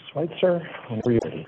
Schweitzer, when we're ready.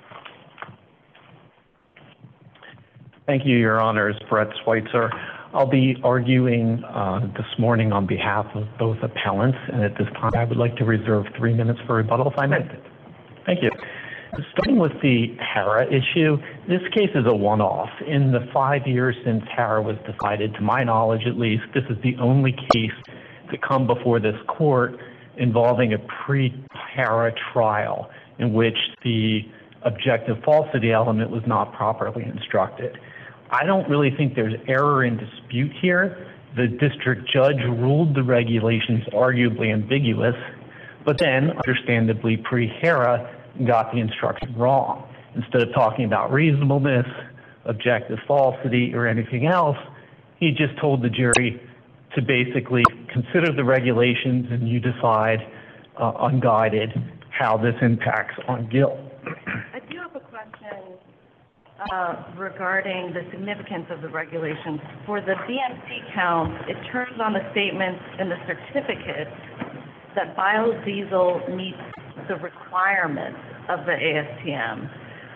Thank you, Your Honors. Brett Schweitzer. I'll be arguing this morning on behalf of both appellants, and at this time I would like to reserve 3 minutes for rebuttal if I may. Thank you. Starting with the HARA issue, this case is a one-off. In the 5 years since HARA was decided, to my knowledge at least, this is the only case to come before this court involving a pre-HARA trial in which the objective falsity element was not properly instructed. I don't really think there's error in dispute here. The district judge ruled the regulations arguably ambiguous, but then, understandably, pre-HARA got the instruction wrong. Instead of talking about reasonableness, objective falsity, or anything else, he just told the jury to basically consider the regulations and you decide, unguided, how this impacts on guilt. I do have a question regarding the significance of the regulations. For the BMC count, it turns on the statements in the certificate that biodiesel meets the requirements of the ASTM.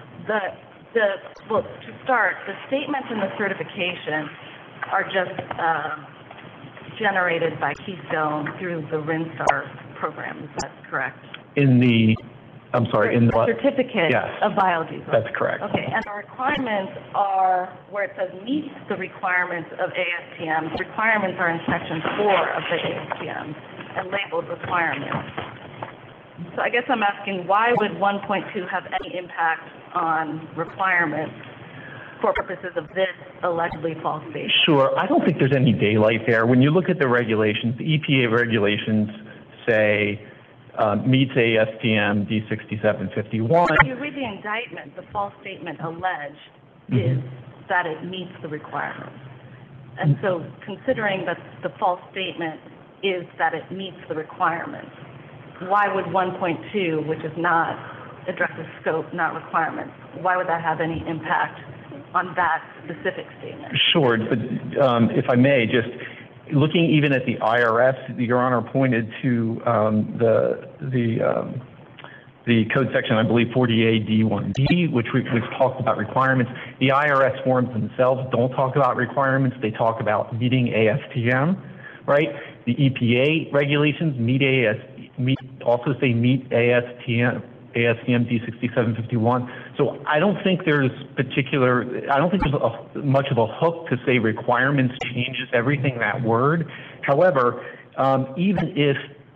Well, to start, the statements in the certification are just generated by Keystone through the RINSTAR program. Is that correct? In the certificate yes, of biodiesel. That's correct. Okay, and the requirements are where it says meets the requirements of ASTM. The requirements are in section 4 of the ASTM and labeled requirements. So I guess I'm asking, why would 1.2 have any impact on requirements for purposes of this allegedly false statement? Sure. I don't think there's any daylight there. When you look at the regulations, the EPA regulations say meets ASTM D6751. If you read the indictment, the false statement alleged is that it meets the requirements. And so considering that the false statement is that it meets the requirements, why would 1.2, which is not addresses scope, not requirements, why would that have any impact on that specific statement? Sure, but if I may, just looking even at the IRS, Your Honor pointed to the code section, I believe 48D1D, which talks about requirements. The IRS forms themselves don't talk about requirements. They talk about meeting ASTM, right? The EPA regulations also say meet ASTM D6751. So I don't think there's much of a hook to say requirements changes everything, that word. However, even if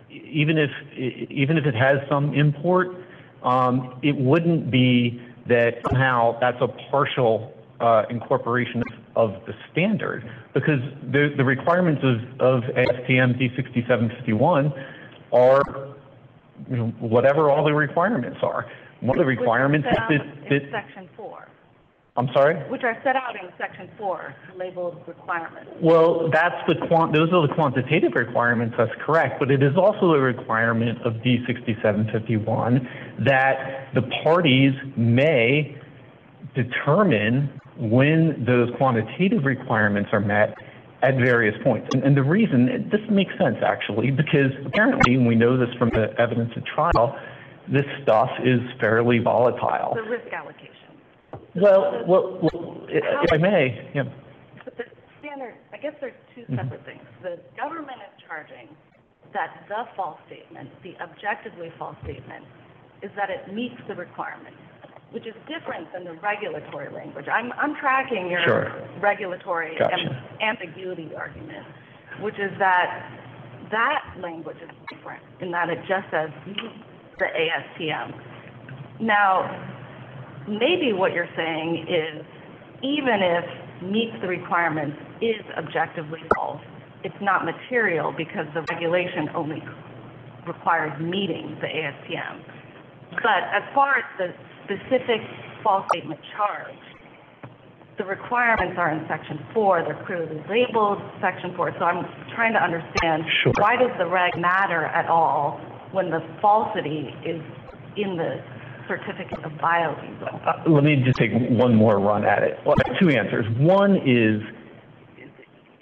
it has some import, it wouldn't be that somehow that's a partial incorporation of the standard, because the requirements of ASTM D6751 are, whatever all the requirements are. One of the requirements is Section 4. I'm sorry? Which are set out in Section 4, labeled requirements. Well, those are the quantitative requirements, that's correct, but it is also a requirement of D6751 that the parties may determine when those quantitative requirements are met at various points. And the reason, this makes sense actually, because apparently, and we know this from the evidence at trial, this stuff is fairly volatile. The risk allocation. Well, if I may, yeah. But the standard, I guess there's two separate things. The government is charging that the false statement, the objectively false statement, is that it meets the requirements, which is different than the regulatory language. I'm tracking your regulatory ambiguity argument, which is that language is different in that it just says the ASTM. Now, maybe what you're saying is even if meets the requirements is objectively false, it's not material because the regulation only requires meeting the ASTM. But as far as the specific false statement charge, the requirements are in Section 4. They're clearly labeled Section 4. So I'm trying to understand, why does the reg matter at all when the falsity is in the certificate of biodiesel? Let me just take one more run at it. Well, I have two answers. One is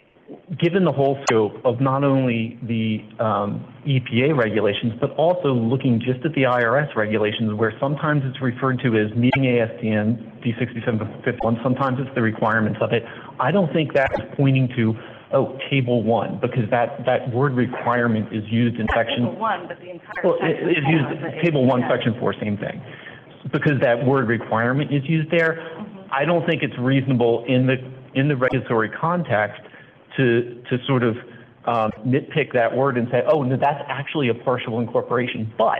given the whole scope of not only the EPA regulations, but also looking just at the IRS regulations, where sometimes it's referred to as meeting ASTM D6751, sometimes it's the requirements of it. I don't think that is pointing to, oh, Table 1, because that word requirement is used in Section... Table 1, but the entire Well, Section it's 4 used, of the Table 1, ASTM. Section 4, same thing. Because that word requirement is used there, I don't think it's reasonable in the regulatory context to sort of nitpick that word and say, oh, no, that's actually a partial incorporation. But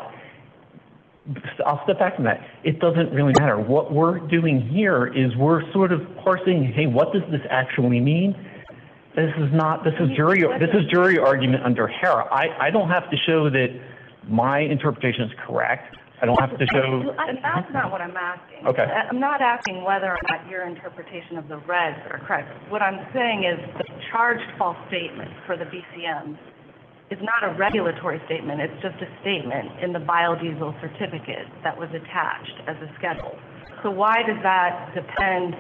I'll step back from that. It doesn't really matter. What we're doing here is we're sort of parsing, hey, what does this actually mean? This is jury argument under HERA. I don't have to show that my interpretation is correct. I don't have to show... That's not what I'm asking. Okay. I'm not asking whether or not your interpretation of the regs are correct. What I'm saying is the charged false statement for the BCMs is not a regulatory statement. It's just a statement in the biodiesel certificate that was attached as a schedule. So why does that depend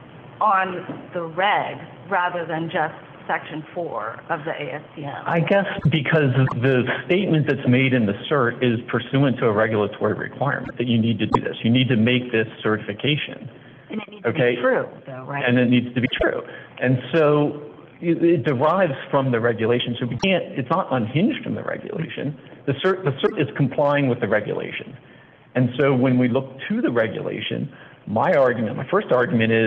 on the reg rather than just Section 4 of the ASTM? I guess because the statement that's made in the cert is pursuant to a regulatory requirement that you need to do this. You need to make this certification. And it needs to be true, though, right? And it needs to be true. And so it derives from the regulation. So it's not unhinged from the regulation. The cert is complying with the regulation. And so when we look to the regulation, my first argument is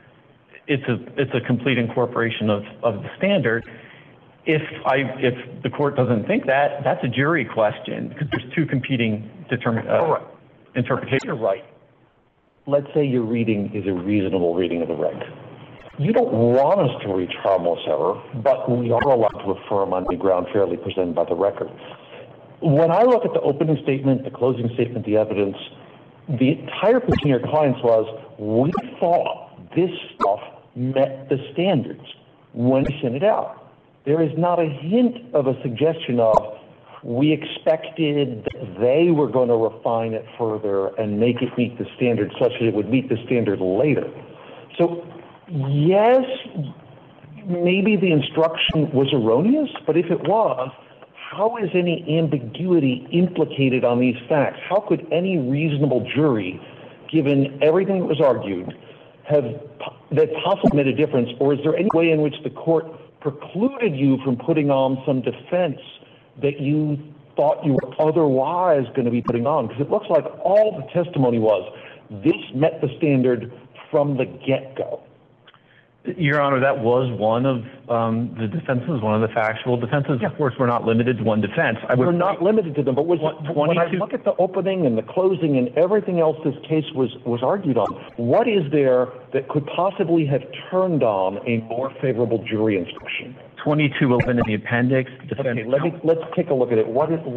it's a complete incorporation of the standard. If the court doesn't think that, that's a jury question because there's two competing interpretations. You're right. Let's say your reading is a reasonable reading of the reg. You don't want us to reach harmless error, but we are allowed to affirm on the ground fairly presented by the record. When I look at the opening statement, the closing statement, the evidence, the entire position of your clients was, we thought this stuff met the standards when we sent it out. There is not a hint of a suggestion of we expected that they were going to refine it further and make it meet the standard such that it would meet the standard later. So yes, maybe the instruction was erroneous, but if it was, how is any ambiguity implicated on these facts? How could any reasonable jury, given everything that was argued, have that possibly made a difference, or is there any way in which the court precluded you from putting on some defense that you thought you were otherwise going to be putting on? Because it looks like all the testimony was, this met the standard from the get-go. Your Honor, that was one of the defenses, one of the factual defenses. Of course, we're not limited to one defense. We're not limited to them, but when I look at the opening and the closing and everything else this case was argued on, what is there that could possibly have turned on a more favorable jury instruction? 2211 in the appendix. Okay, let's take a look at it. What in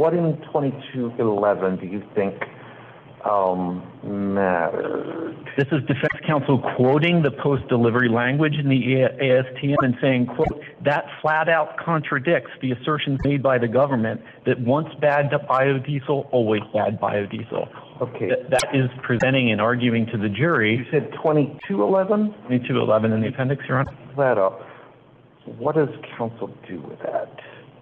2211 do you think matters? This is defense counsel quoting the post-delivery language in the ASTM and saying, quote, that flat out contradicts the assertions made by the government that once bad biodiesel, always bad biodiesel. Okay. That is presenting and arguing to the jury. You said 2211? 2211 in the appendix, Your Honor. Flat out. What does counsel do with that?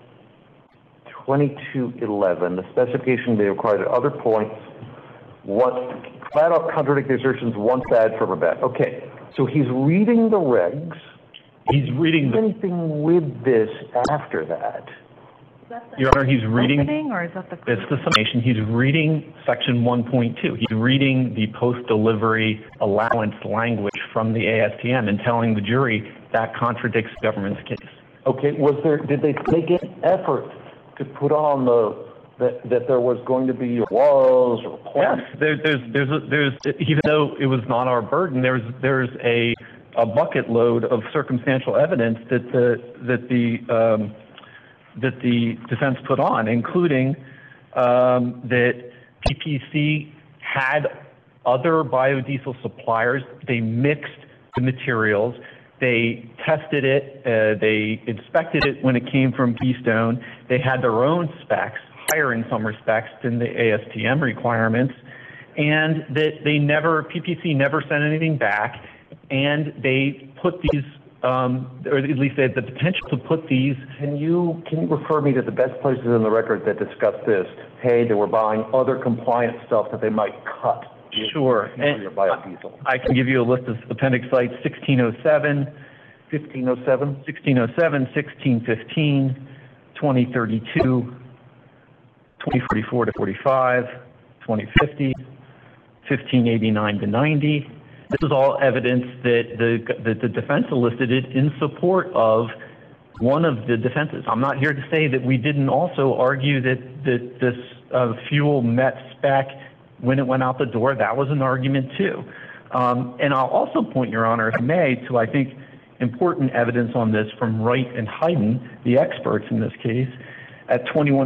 2211, the specification may require at other points flat out contradict the assertions once bad, forever bad. Okay, so he's reading the regs. He's reading anything with this after that. Your Honor, he's reading. Opening, or is that the it's the summation. He's reading section 1.2. He's reading the post-delivery allowance language from the ASTM and telling the jury that contradicts the government's case. Okay, did they make an effort to put on that there was going to be was or yes, there's even though it was not our burden, there's a bucket load of circumstantial evidence that the defense put on, including that PPC had other biodiesel suppliers. They mixed the materials. They tested it. They inspected it when it came from Keystone. They had their own specs, higher in some respects than the ASTM requirements, and that PPC never sent anything back, and they put these or at least they had the potential to put these. Can you refer me to the best places in the record that discuss this? Hey, they were buying other compliant stuff that they might cut. Sure. Your biodiesel. I can give you a list of appendix sites: 1607, 1507, 1607, 1615, 2032, 2044 to 45, 2050, 1589 to 90. This is all evidence that the defense elicited in support of one of the defenses. I'm not here to say that we didn't also argue that this fuel met spec when it went out the door. That was an argument too. And I'll also point, Your Honor, if I may, to, I think, important evidence on this from Wright and Hayden, the experts in this case, at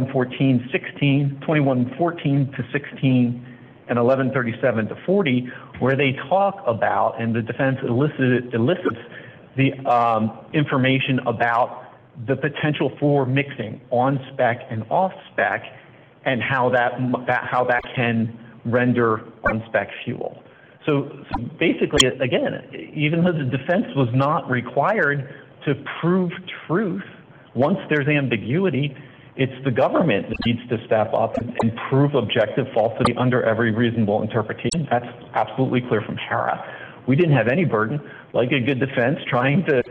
2114-16, 2114 to 16, and 1137 to 40, where they talk about, and the defense elicits the information about the potential for mixing on spec and off spec, and how that can render on spec fuel. So basically, again, even though the defense was not required to prove truth, once there's ambiguity, it's the government that needs to step up and prove objective falsity under every reasonable interpretation. That's absolutely clear from HARA. We didn't have any burden, like a good defense, trying to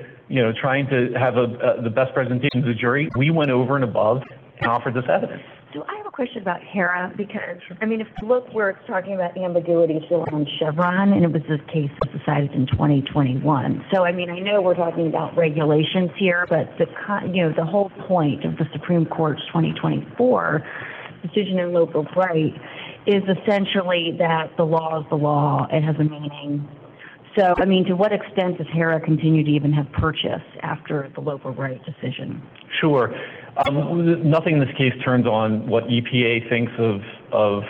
have the best presentation to the jury. We went over and above and offered this evidence. So I have a question about HARA, because, I mean, if you look where it's talking about ambiguity still on Chevron, and it was this case that was decided in 2021. So, I mean, I know we're talking about regulations here, but the whole point of the Supreme Court's 2024 decision in Loper Bright is essentially that the law is the law. It has a meaning. So, I mean, to what extent does HARA continue to even have purchase after the Loper Bright decision? Sure. Nothing in this case turns on what EPA thinks of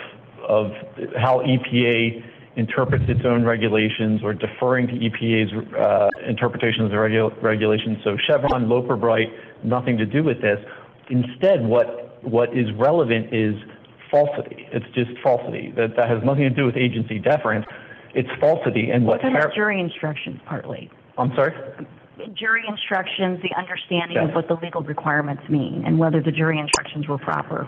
how EPA interprets its own regulations, or deferring to EPA's interpretations of regulations. So Chevron, Loper Bright, nothing to do with this. Instead, what is relevant is falsity. It's just falsity. That has nothing to do with agency deference. It's falsity. And what about jury instructions partly? I'm sorry? Jury instructions, the understanding of what the legal requirements mean, and whether the jury instructions were proper.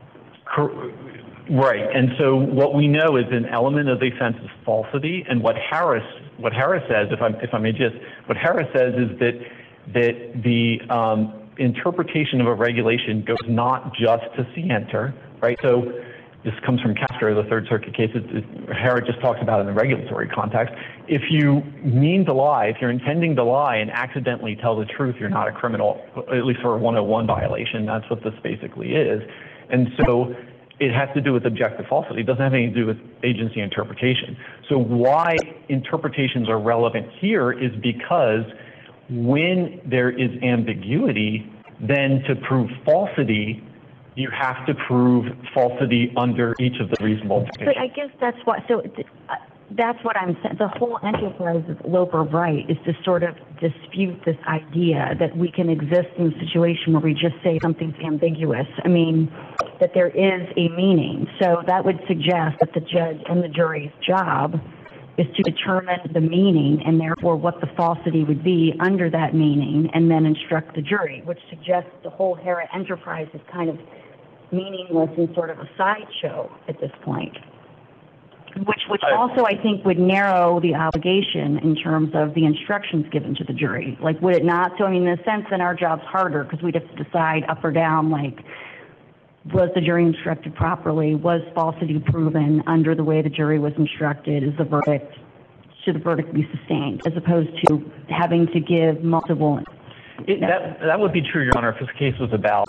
Right. And so what we know is an element of the offense is falsity. And what HARA says, if I may just, what HARA says is that the interpretation of a regulation goes not just to scienter, right? So this comes from Castro, the Third Circuit case. HARA just talks about it in the regulatory context. If you mean to lie, if you're intending to lie and accidentally tell the truth, you're not a criminal, at least for a 101 violation. That's what this basically is. And so it has to do with objective falsity. It doesn't have anything to do with agency interpretation. So why interpretations are relevant here is because when there is ambiguity, then to prove falsity, you have to prove falsity under each of the reasonable interpretations. But I guess that's what I'm saying. The whole enterprise of Loper Bright is to sort of dispute this idea that we can exist in a situation where we just say something's ambiguous. I mean, that there is a meaning. So that would suggest that the judge and the jury's job is to determine the meaning, and therefore what the falsity would be under that meaning, and then instruct the jury, which suggests the whole HARA enterprise is kind of meaningless and sort of a sideshow at this point. Which also, I think, would narrow the obligation in terms of the instructions given to the jury. Like, would it not? So, I mean, in a sense, then our job's harder, because we'd have to decide up or down, like, was the jury instructed properly? Was falsity proven under the way the jury was instructed? Should the verdict be sustained, as opposed to having to give multiple? That would be true, Your Honor, if this case was about,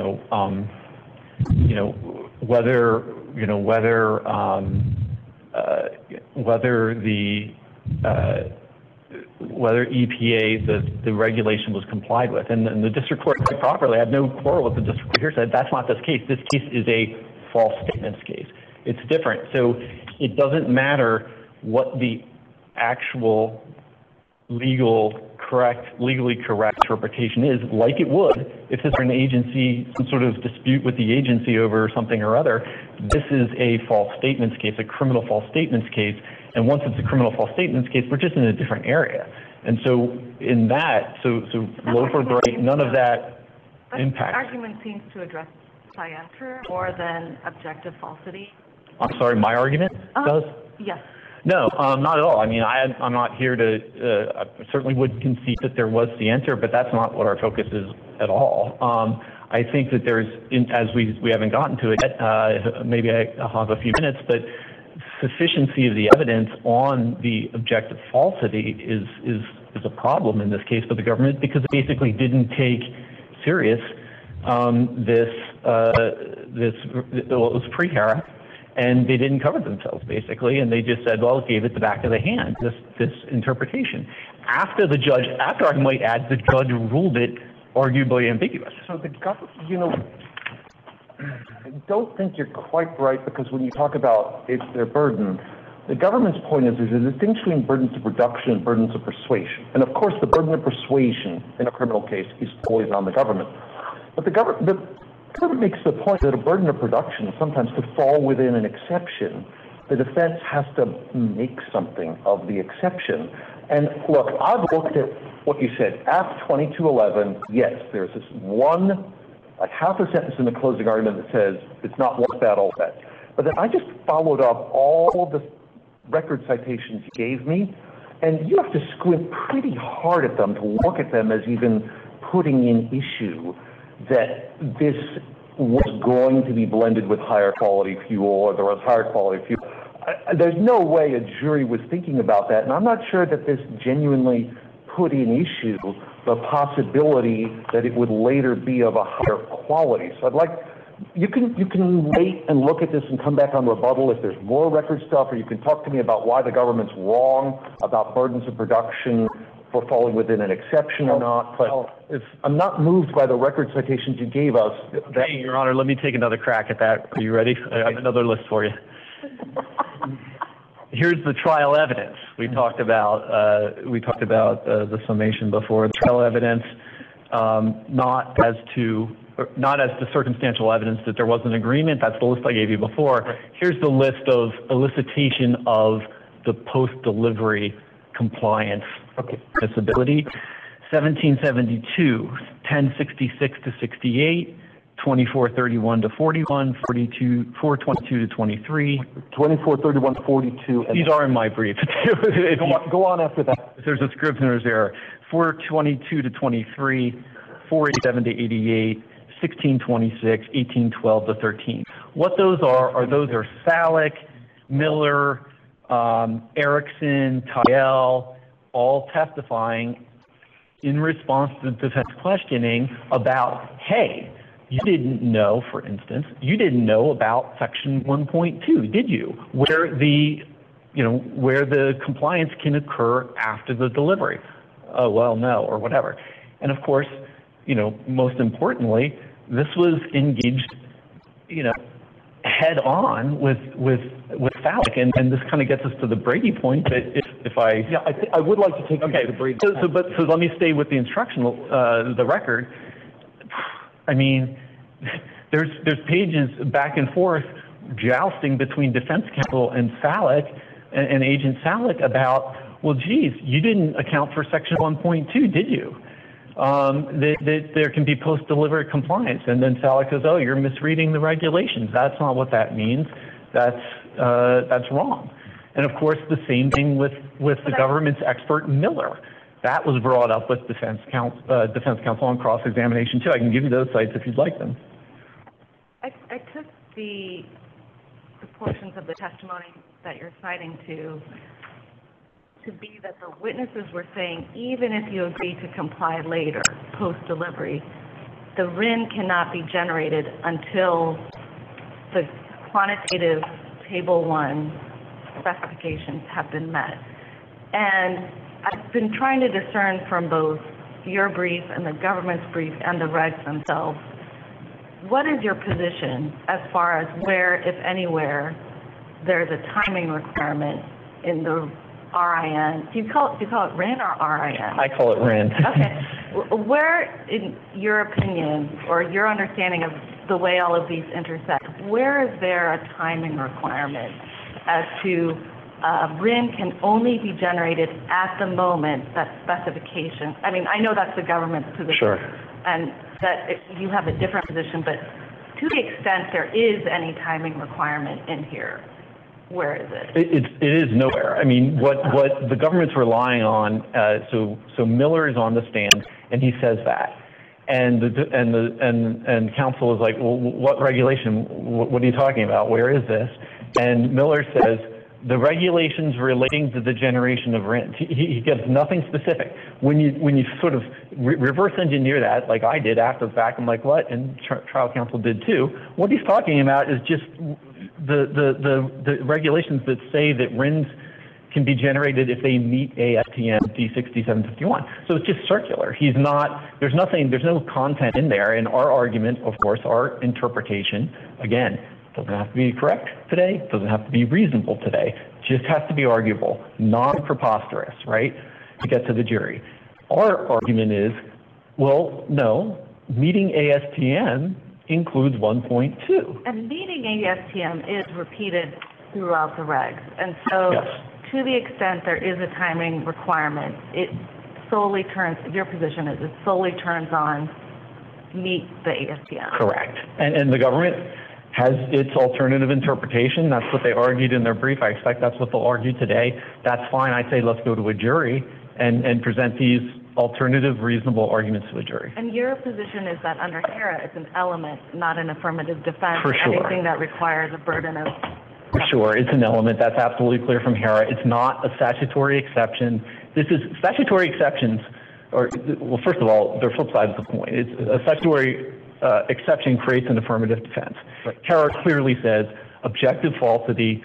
whether EPA, the regulation was complied with. And the district court, quite properly, I have no quarrel with the district court here, said that's not this case. This case is a false statements case. It's different. So it doesn't matter what the actual legally correct interpretation is, like it would if this were an agency, some sort of dispute with the agency over something or other. This is a false statements case, a criminal false statements case. And once it's a criminal false statements case, we're just in a different area. And so in that, so Loper Bright, none of that impacts. That argument seems to address scienter more than objective falsity. I'm sorry, my argument does? Yes. No, not at all. I mean, I'm not here to, I certainly would concede that there was scienter, but that's not what our focus is at all. I think that there's, as we haven't gotten to it yet, maybe I'll have a few minutes, but sufficiency of the evidence on the objective falsity is a problem in this case for the government, because it basically didn't take serious it was pre-HERA, and they didn't cover themselves basically, and they just said, well, gave it the back of the hand, this interpretation. After I might add, the judge ruled it arguably ambiguous. So the government, I don't think you're quite right, because when you talk about it's their burden, the government's point is there's a distinction between burdens of production and burdens of persuasion. And of course, the burden of persuasion in a criminal case is always on the government. But the government makes the point that a burden of production sometimes could fall within an exception. The defense has to make something of the exception. And look, I've looked at what you said. After 2211, yes, there's this one, like half a sentence in the closing argument that says it's not one bad, all bad. But then I just followed up all of the record citations you gave me, and you have to squint pretty hard at them to look at them as even putting in issue that this was going to be blended with higher quality fuel, or there was higher quality fuel. There's no way a jury was thinking about that, and I'm not sure that this genuinely put in issue the possibility that it would later be of a higher quality. So I'd like, you can wait and look at this and come back on rebuttal if there's more record stuff, or you can talk to me about why the government's wrong about burdens of production for falling within an exception or not. But if I'm not moved by the record citations you gave us. Hey, Your Honor, let me take another crack at that. Are you ready? I have another list for you. Here's the trial evidence. We talked about the summation before. The trial evidence, not as to circumstantial evidence that there was an agreement. That's the list I gave you before. Right. Here's the list of elicitation of the post-delivery compliance admissibility. 1772, 1066 to 68, 2431 to 41, 422 to 23. 2431 to 42. These are in my brief. Go on after that. There's a Scrivener's error. 422 to 23, 487 to 88, 1626, 1812 to 13. What those are Salick, Miller, Erickson, Tyel, all testifying in response to the defense questioning about, hey, you didn't know, for instance, you didn't know about Section 1.2, did you? Where the compliance can occur after the delivery. Oh, well, no, or whatever. And of course, most importantly, this was engaged, head on with Salick, and this kind of gets us to the Brady point. That if I would like to take you to the Brady. So let me stay with the instructional, the record. I mean, there's pages back and forth jousting between defense counsel and Salick and Agent Salick about, well, geez, you didn't account for Section 1.2, did you? That there can be post-delivery compliance, and then Salick says, "Oh, you're misreading the regulations. That's not what that means. That's wrong." And of course, the same thing with the government's expert Miller. That was brought up with defense counsel on cross-examination too. I can give you those sites if you'd like them. I took the portions of the testimony that you're citing to be that the witnesses were saying, even if you agree to comply later, post-delivery, the RIN cannot be generated until the quantitative Table 1 specifications have been met. And I've been trying to discern from both your brief and the government's brief and the regs themselves, what is your position as far as where, if anywhere, there's a timing requirement in the RIN? Do you call it RIN or RIN? I call it RIN. Okay. Where, in your opinion, or your understanding of the way all of these intersect, where is there a timing requirement as to RIN can only be generated at the moment that specification, I mean, I know that's the government's position. Sure. And that you have a different position, but to the extent there is any timing requirement in here, where is it? It is nowhere. I mean, what the government's relying on, so Miller is on the stand, and he says that. And counsel is like, well, what regulation? What are you talking about? Where is this? And Miller says, the regulations relating to the generation of RINs. He gives nothing specific. When you sort of reverse engineer that, like I did after the fact, I'm like, what? And trial counsel did too. What he's talking about is just the regulations that say that RINs can be generated if they meet ASTM D6751. So it's just circular. There's no content in there. And our argument, of course, our interpretation, again, doesn't have to be correct today, doesn't have to be reasonable today, just has to be arguable, non-preposterous, right, to get to the jury. Our argument is, well, no, meeting ASTM includes 1.2. And meeting ASTM is repeated throughout the regs. And so Yes. to the extent there is a timing requirement, it solely turns, your position is it solely turns on meet the ASTM. Correct. And the government has its alternative interpretation. That's what they argued in their brief. I expect that's what they'll argue today. That's fine. I say let's go to a jury and present these alternative reasonable arguments to a jury. And your position is that under HERA, it's an element, not an affirmative defense. For sure. Anything that requires a burden of... For sure, it's an element. That's absolutely clear from HERA. It's not a statutory exception. This is statutory exceptions, or, well, first of all, they're flip sides of the point. It's a statutory exception creates an affirmative defense. Right. HERA clearly says objective falsity,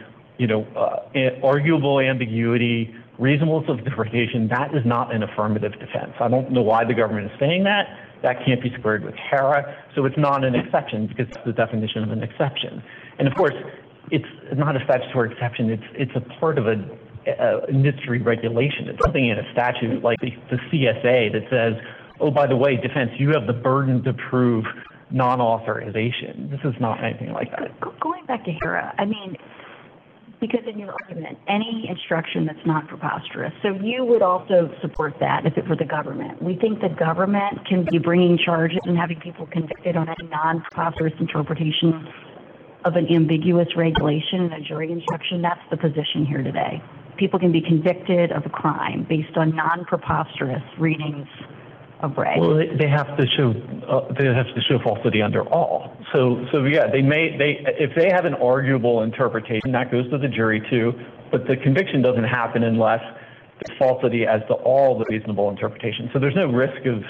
arguable ambiguity, reasonableness of interpretation. That is not an affirmative defense. I don't know why the government is saying that. That can't be squared with HERA. So it's not an exception because it's the definition of an exception. And of course, it's not a statutory exception. It's a part of a industry regulation. It's something in a statute like the CSA that says, oh, by the way, defense, you have the burden to prove non-authorization. This is not anything like that. Going back to HERA, I mean, because in your argument, any instruction that's not preposterous. So you would also support that if it were the government. We think the government can be bringing charges and having people convicted on any non-preposterous interpretation of an ambiguous regulation in a jury instruction. That's the position here today. People can be convicted of a crime based on non-preposterous readings of reg. Well, they have to show falsity under all. So yeah, if they have an arguable interpretation, that goes to the jury too. But the conviction doesn't happen unless there's falsity as to all the reasonable interpretation. So there's no risk of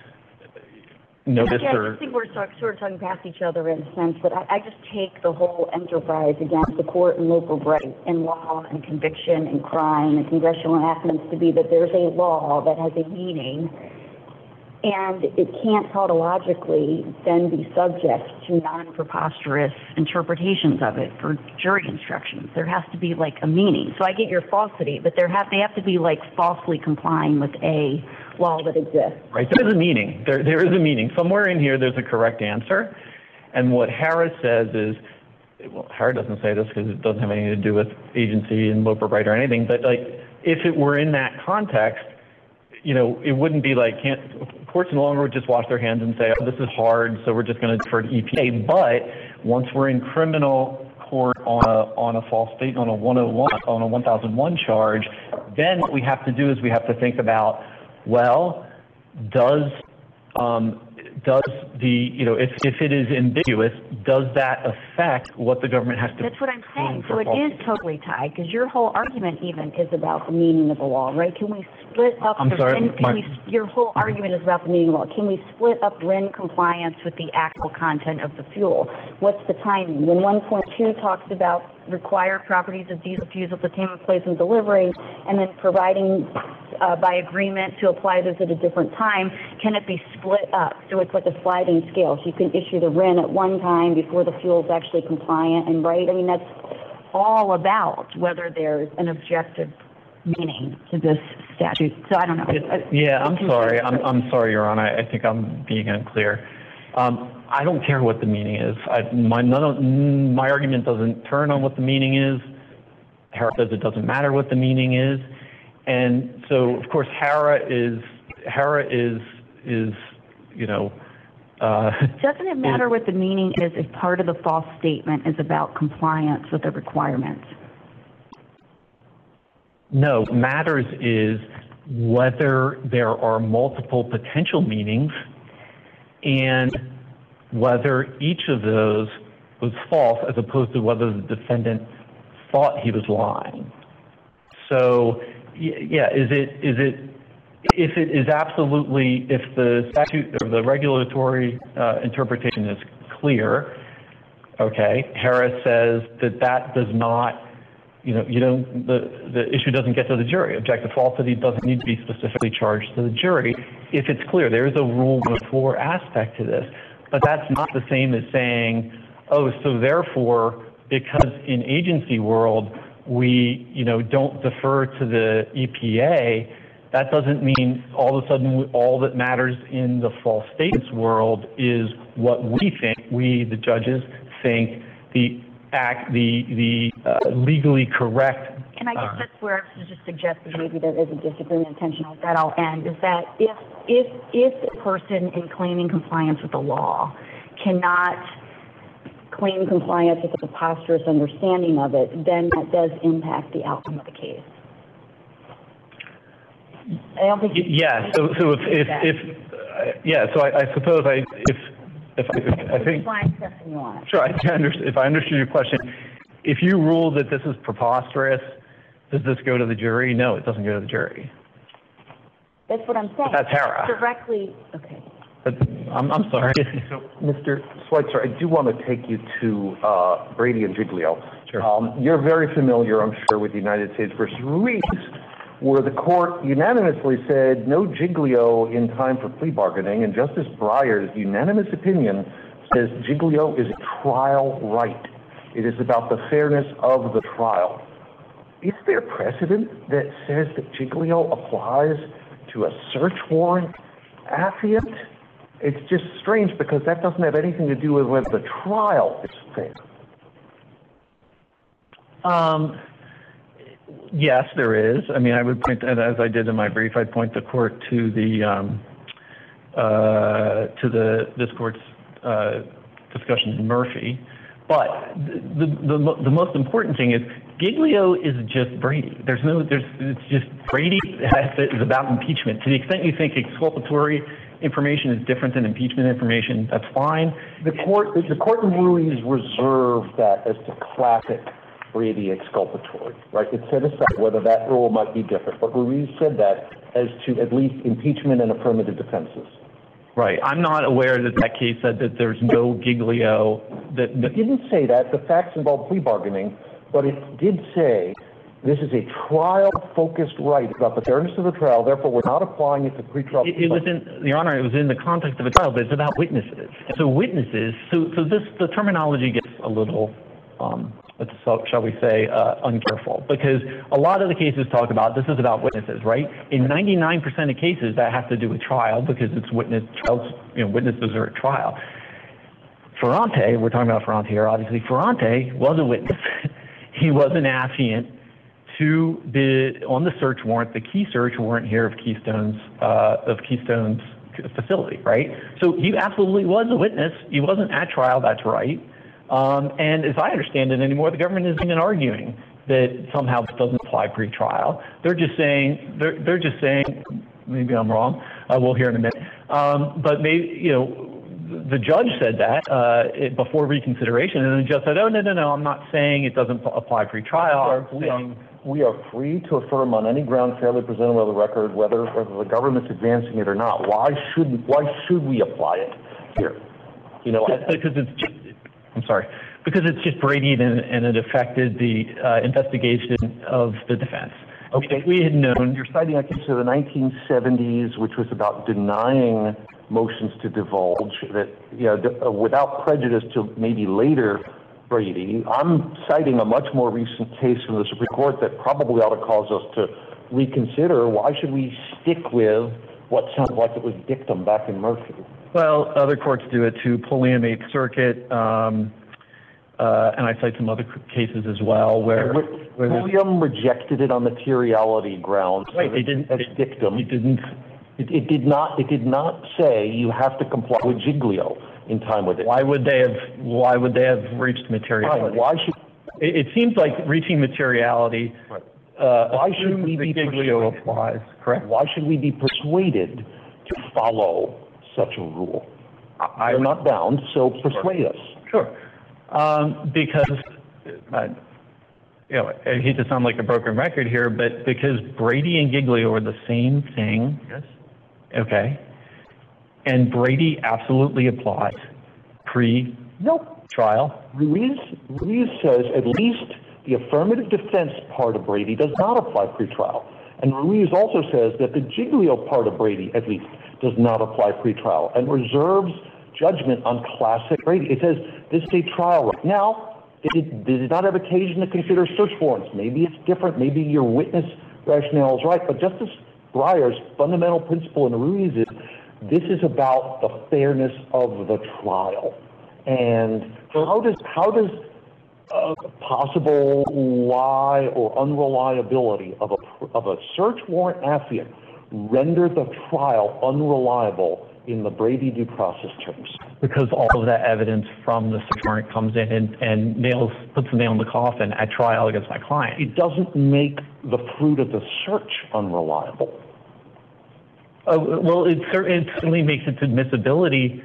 notice or. I think we're sort of talking past each other in the sense that I just take the whole enterprise against the court and local right and law and conviction and crime and congressional enactments to be that there's a law that has a meaning. And it can't tautologically then be subject to non-preposterous interpretations of it for jury instructions. There has to be like a meaning. So I get your falsity, but they have to be like falsely complying with a law that exists. Right. There is a meaning. There is a meaning. Somewhere in here there's a correct answer. And what HERA says is, well, HERA doesn't say this because it doesn't have anything to do with agency and Loper-Bright or anything, but like if it were in that context, it wouldn't be like, courts no longer would just wash their hands and say, oh, this is hard, so we're just going to defer to EPA. But once we're in criminal court on a false statement, on a 101, on a 1001 charge, then what we have to do is we have to think about, well, does if it is ambiguous, does that affect what the government has to? That's what I'm saying. So it is totally tied because your whole argument even is about the meaning of the law, right? Can we split up your whole argument is about the meaning of the law. Can we split up RIN compliance with the actual content of the fuel? What's the timing? When 1.2 talks about required properties of diesel fuels at the time of place and delivery, and then providing by agreement to apply those at a different time, can it be split up? So it's like a sliding scale. So you can issue the RIN at one time before the fuel is actually compliant and right. I mean, that's all about whether there's an objective meaning to this statute. So I don't know. Yeah, I'm sorry. I'm sorry, Your Honor. I think I'm being unclear. I don't care what the meaning is. My argument doesn't turn on what the meaning is. Hara says it doesn't matter what the meaning is. And so, of course, Hara is you know, Doesn't it matter what the meaning is if part of the false statement is about compliance with the requirements? No, what matters is whether there are multiple potential meanings and whether each of those was false as opposed to whether the defendant thought he was lying. So, yeah, if it is absolutely, if the statute or the regulatory interpretation is clear, okay, Harris says that does not, the issue doesn't get to the jury. Objective falsity doesn't need to be specifically charged to the jury if it's clear. There is a Rule 104 aspect to this, but that's not the same as saying, oh, so therefore, because in agency world, we, don't defer to the EPA, that doesn't mean all of a sudden all that matters in the false statements world is what we, the judges, think the legally correct. And I guess that's where I was just suggesting maybe there is a disagreement intentional. With that I'll end, is that if a person in claiming compliance with the law cannot claim compliance with a preposterous understanding of it, then that does impact the outcome of the case. I don't think. Yeah. So I suppose I think. Sure. If I understood your question, if you rule that this is preposterous, does this go to the jury? No, it doesn't go to the jury. That's what I'm saying. But that's Hara. Directly. Okay. But I'm sorry. So, Mr. Schweitzer, I do want to take you to Brady and Giglio. Sure. You're very familiar, I'm sure, with United States versus Ruiz, where the court unanimously said no Giglio in time for plea bargaining, and Justice Breyer's unanimous opinion says Giglio is a trial right. It is about the fairness of the trial. Is there precedent that says that Giglio applies to a search warrant affiant? It's just strange because that doesn't have anything to do with whether the trial is fair. Yes, there is. I mean, I would point, as I did in my brief, I'd point the court to this court's discussion in Murphy. But the most important thing is Giglio is just Brady. It's just Brady is about impeachment. To the extent you think exculpatory information is different than impeachment information, that's fine. The court in Ruiz reserved that as the classic Brady exculpatory, right? It set aside whether that rule might be different, but Ruiz said that as to at least impeachment and affirmative defenses. Right. I'm not aware that case said that there's no Giglio. It didn't say that. The facts involve plea bargaining, but it did say this is a trial-focused right about the fairness of the trial. Therefore, we're not applying it to pretrial. Your Honor, it was in the context of a trial, but it's about witnesses. So witnesses. So the terminology gets a little. Shall we say, uncareful, because a lot of the cases talk about this is about witnesses, right? In 99% of cases, that has to do with trial because it's witnesses are at trial. Ferrante, we're talking about Ferrante here, obviously. Ferrante was a witness. He was an affiant on the search warrant, the key search warrant here of Keystone's facility, right? So he absolutely was a witness. He wasn't at trial, that's right. And as I understand it anymore, the government isn't even arguing that somehow this doesn't apply pre-trial. They're just saying, maybe I'm wrong, we'll hear in a minute, but maybe, the judge said that before reconsideration, and the judge said, oh, no, I'm not saying it doesn't apply pre-trial. We are free to affirm on any ground fairly presented by the record whether the government's advancing it or not. Why should we apply it here? Because it's just Brady and it affected the investigation of the defense. Okay. If we had known. You're citing a case of the 1970s, which was about denying motions to divulge that, without prejudice to maybe later Brady. I'm citing a much more recent case from the Supreme Court that probably ought to cause us to reconsider. Why should we stick with what sounds like it was dictum back in Murphy? Well, other courts do it too. Pulliam, Eighth Circuit, and I cite some other cases as well where William rejected it on materiality grounds. Right, they didn't. As dictum. It didn't. It did not say you have to comply with Giglio in time with it. Why would they have reached materiality? Why should it seems like reaching materiality. Right. Why should we be Giglio persuaded? applies? Correct. Why should we be persuaded to follow such a rule? I'm not bound, so persuade us. Sure. Because, I hate to sound like a broken record here, but because Brady and Giglio are the same thing. Yes. Okay. And Brady absolutely applies pre-trial. Ruiz says at least the affirmative defense part of Brady does not apply pre-trial. And Ruiz also says that the Giglio part of Brady, at least, does not apply pre-trial and reserves judgment on classic Brady. It says this is a trial right now. They did not have occasion to consider search warrants. Maybe it's different. Maybe your witness rationale is right. But Justice Breyer's fundamental principle in Ruiz is this is about the fairness of the trial. And how does possible lie or unreliability of a search warrant affiant render the trial unreliable in the Brady due process terms? Because all of that evidence from the search warrant comes in and puts the nail in the coffin at trial against my client. It doesn't make the fruit of the search unreliable. Well, it certainly makes its admissibility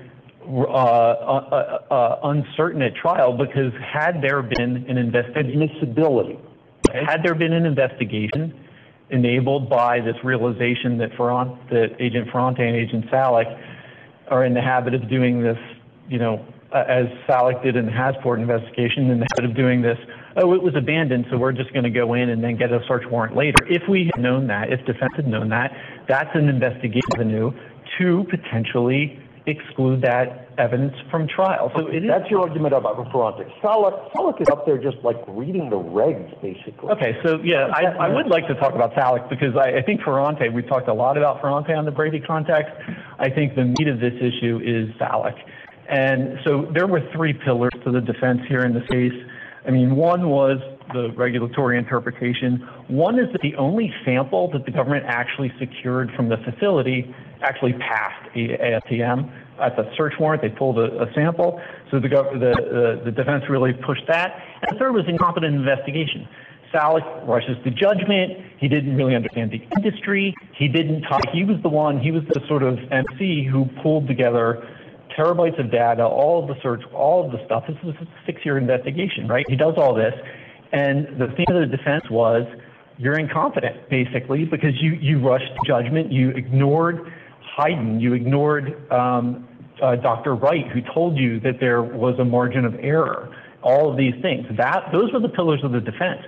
uncertain at trial, because had there been an admissibility, had there been an investigation enabled by this realization that Agent Ferrante and Agent Salek are in the habit of doing this, as Salek did in the Hasport investigation, in the habit of doing this, it was abandoned, so we're just going to go in and then get a search warrant later. If we had known that, if defense had known that, that's an investigation avenue to potentially exclude that evidence from trial. So that's your argument about Ferrante. Salek is up there just like reading the regs, basically. Okay, so yeah, I would like to talk about Salek, because I think Ferrante, we've talked a lot about Ferrante on the Brady context. I think the meat of this issue is Salek. And so there were three pillars to the defense here in this case. I mean, one was the regulatory interpretation. One is that the only sample that the government actually secured from the facility actually passed AFTM. At the search warrant, they pulled a sample. So the defense really pushed that. And the third was incompetent investigation. Salek rushes to judgment. He didn't really understand the industry. He was the sort of MC who pulled together terabytes of data, all of the stuff. This was a 6-year investigation, right? He does all this. And the theme of the defense was, you're incompetent, basically, because you rushed to judgment. You ignored Hayden. You ignored Dr. Wright, who told you that there was a margin of error. All of these things. Those were the pillars of the defense.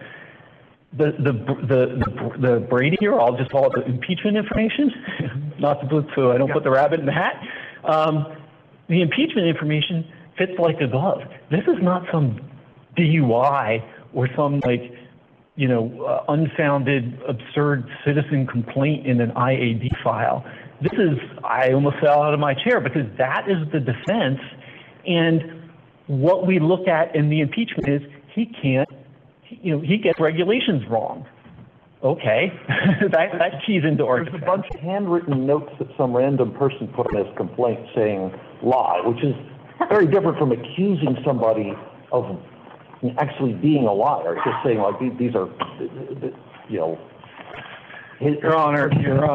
The Brady here, I'll just call it the impeachment information, so I don't put the rabbit in the hat. The impeachment information fits like a glove. This is not some DUI or some unfounded, absurd citizen complaint in an IAD file. I almost fell out of my chair, because that is the defense. And what we look at in the impeachment is he gets regulations wrong. Okay, that keys into our defense. There's a bunch of handwritten notes that some random person put in his complaint saying lie, which is very different from accusing somebody of actually being a liar. Just saying like these are, Your Honor,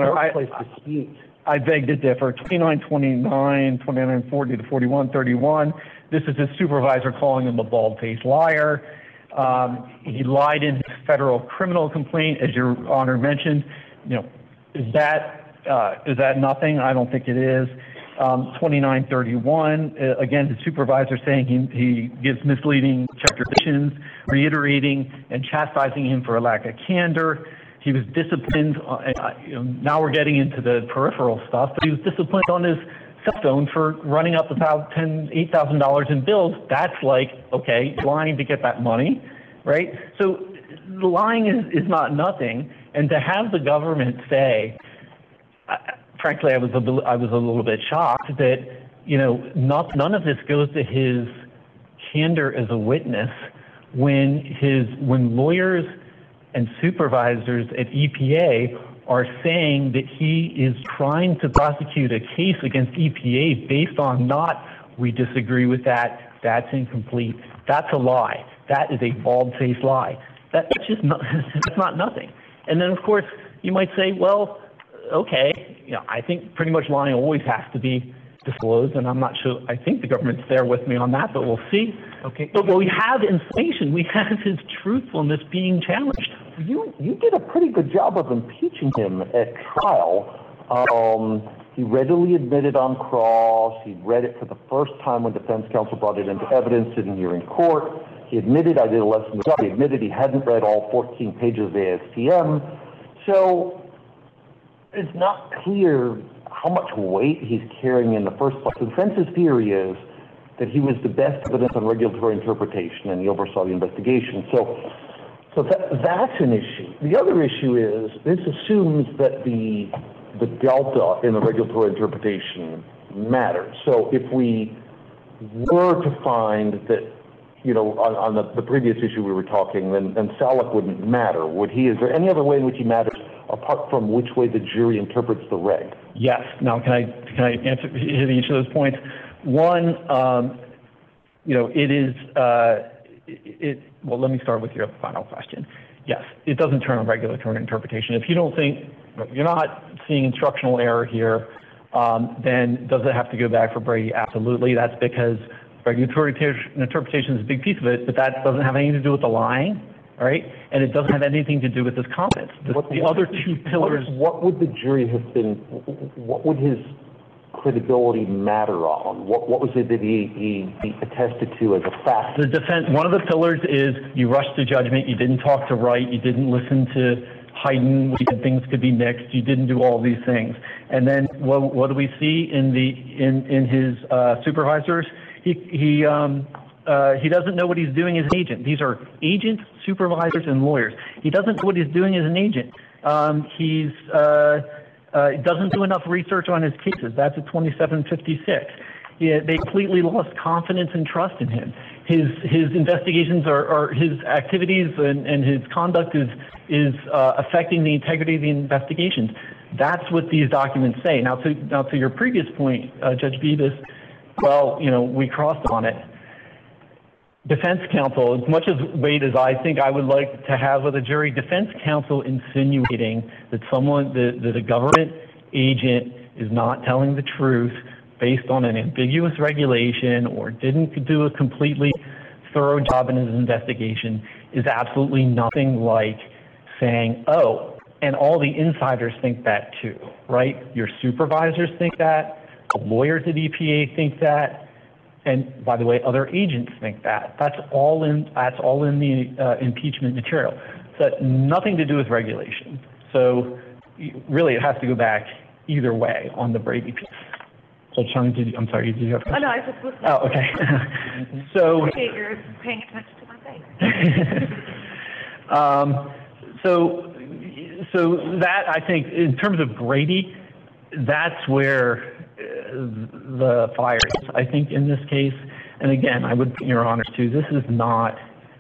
I beg to differ. 2929, 2940 to 4131. This is his supervisor calling him a bald-faced liar. He lied in his federal criminal complaint, as Your Honor mentioned. Is that nothing? I don't think it is. 2931, again, the supervisor saying he gives misleading characterizations, reiterating and chastising him for a lack of candor. He was disciplined. Now we're getting into the peripheral stuff, but he was disciplined on his cell phone for running up about $8,000 in bills. That's like, okay, lying to get that money, right? So lying is not nothing. And to have the government say, frankly, I was a little bit shocked that none of this goes to his candor as a witness when lawyers and supervisors at EPA are saying that he is trying to prosecute a case against EPA based on we disagree with that, that's incomplete, that's a lie. That is a bald-faced lie. That's just not, that's not nothing. And then, of course, you might say, well, okay, I think pretty much lying always has to be disclosed, and I'm not sure, I think the government's there with me on that, but we'll see. Okay. But we have information. We have his truthfulness being challenged. You did a pretty good job of impeaching him at trial. He readily admitted on cross. He read it for the first time when defense counsel brought it into evidence in hearing court. He admitted, I did a lesson. He admitted he hadn't read all 14 pages of the ASTM. So it's not clear how much weight he's carrying in the first place. The defense's theory is that he was the best evidence on regulatory interpretation and he oversaw the investigation. So that's an issue. The other issue is this assumes that the delta in the regulatory interpretation matters. So if we were to find that, on the previous issue we were talking, then Salek wouldn't matter, would he? Is there any other way in which he matters apart from which way the jury interprets the reg? Yes. Now, can I hit each of those points? One, it is. Well, let me start with your final question. Yes, it doesn't turn on regulatory interpretation. If you don't think you're not seeing instructional error here, then does it have to go back for Brady? Absolutely. That's because regulatory interpretation is a big piece of it, but that doesn't have anything to do with the lying, right? And it doesn't have anything to do with his comments. The other two pillars. What would the jury have been? What would his credibility matter on? What was it that he attested to as a fact? The defense. One of the pillars is you rushed to judgment. You didn't talk to Wright. You didn't listen to Hayden. We said things could be mixed. You didn't do all these things. And then what do we see in his supervisors? He doesn't know what he's doing as an agent. These are agents, supervisors, and lawyers. He doesn't know what he's doing as an agent. He doesn't do enough research on his cases. That's at 2756. They completely lost confidence and trust in him. His investigations are his activities and his conduct is affecting the integrity of the investigations. That's what these documents say. Now to your previous point, Judge Bibas, well, we crossed on it. Defense counsel, as much weight as I think I would like to have with a jury, defense counsel insinuating that that a government agent is not telling the truth based on an ambiguous regulation or didn't do a completely thorough job in his investigation is absolutely nothing like saying, oh, and all the insiders think that too, right? Your supervisors think that, the lawyers at EPA think that, and by the way, other agents think that. That's all in the impeachment material. So nothing to do with regulation. So really, it has to go back either way on the Brady piece. So, Sean, I'm sorry, did you have? Oh no, I was just listening. Oh, okay. So. Okay, you're paying attention to my face. So that I think, in terms of Brady, that's where the fire is, I think, in this case. And again, I would put your honors too. This is not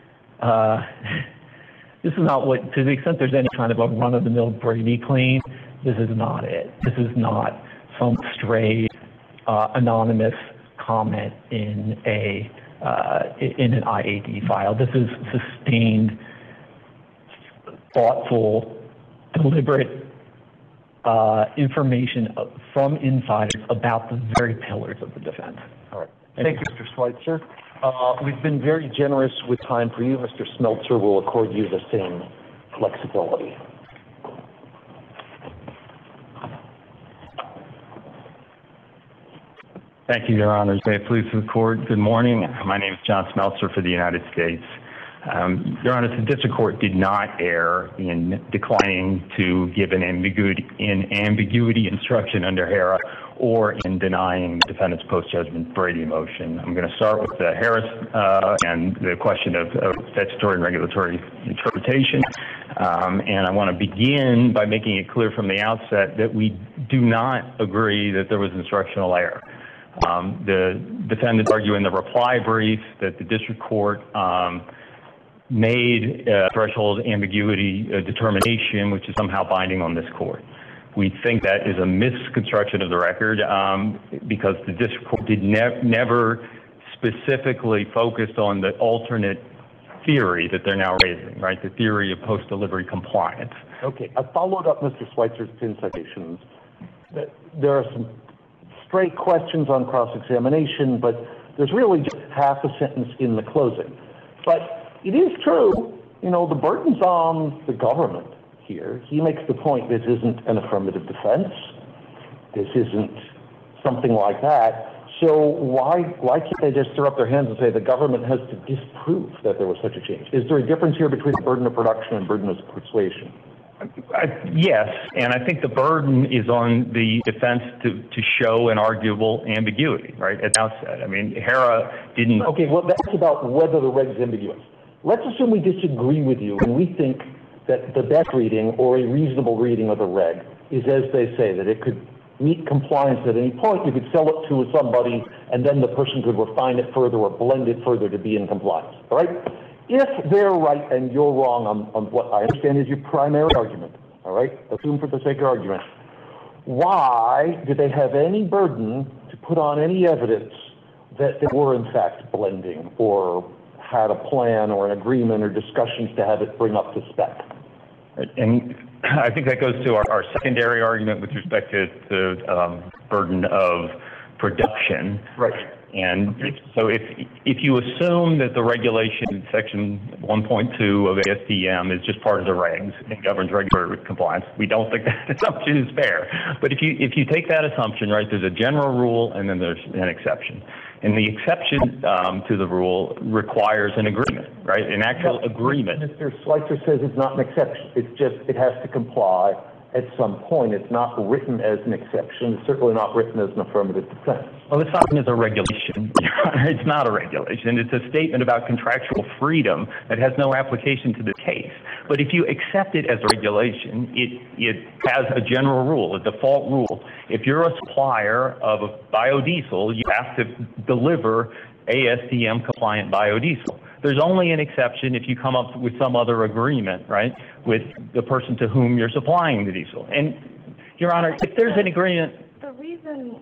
what, to the extent there's any kind of a run-of-the-mill Brady claim, this is not it. This is not some stray anonymous comment in an IAD file. This is sustained, thoughtful, deliberate information from insiders about the very pillars of the defense. All right. Thank you, Mr. Schweitzer. We've been very generous with time for you. Mr. Smeltzer will accord you the same flexibility. Thank you, Your Honors. May it please the Court. Good morning. My name is John Smeltzer for the United States. Your Honor, the district court did not err in declining to give an ambiguity instruction under HERA or in denying the defendant's post-judgment Brady motion. I'm going to start with the Harris and the question of statutory and regulatory interpretation. And I want to begin by making it clear from the outset that we do not agree that there was instructional error. The defendants argue in the reply brief that the district court made a threshold ambiguity determination, which is somehow binding on this court. We think that is a misconstruction of the record because the district court did never specifically focused on the alternate theory that they're now raising, right? The theory of post-delivery compliance. Okay, I followed up Mr. Schweitzer's pin citations. There are some straight questions on cross-examination, but there's really just half a sentence in the closing. But it is true, the burden's on the government here. He makes the point this isn't an affirmative defense. This isn't something like that. So why can't they just throw up their hands and say the government has to disprove that there was such a change? Is there a difference here between the burden of production and burden of persuasion? Yes, and I think the burden is on the defense to show an arguable ambiguity, right, at the outset. I mean, Hara didn't... Okay, well, that's about whether the reg's ambiguous. Let's assume we disagree with you and we think that the best reading or a reasonable reading of the reg is, as they say, that it could meet compliance at any point. You could sell it to somebody and then the person could refine it further or blend it further to be in compliance, all right? If they're right and you're wrong on what I understand is your primary argument, all right, assume for the sake of argument, why do they have any burden to put on any evidence that they were in fact blending or had a plan or an agreement or discussions to have it bring up to spec? And I think that goes to our secondary argument with respect to the burden of production. Right. And so if you assume that the regulation, section 1.2 of ASTM, is just part of the regs and governs regulatory compliance, we don't think that assumption is fair. But if you take that assumption, right, there's a general rule and then there's an exception. And the exception to the rule requires an agreement, right, an actual agreement. Mr. Schweitzer says it's not an exception. It's just it has to comply at some point. It's not written as an exception. It's certainly not written as an affirmative defense. Well, it's not written as a regulation. It's not a regulation. It's a statement about contractual freedom that has no application to the case. But if you accept it as a regulation, it has a general rule, a default rule. If you're a supplier of a biodiesel, you have to deliver ASTM compliant biodiesel. There's only an exception if you come up with some other agreement, right, with the person to whom you're supplying the diesel. And, Your Honor, if there's an agreement... The reason,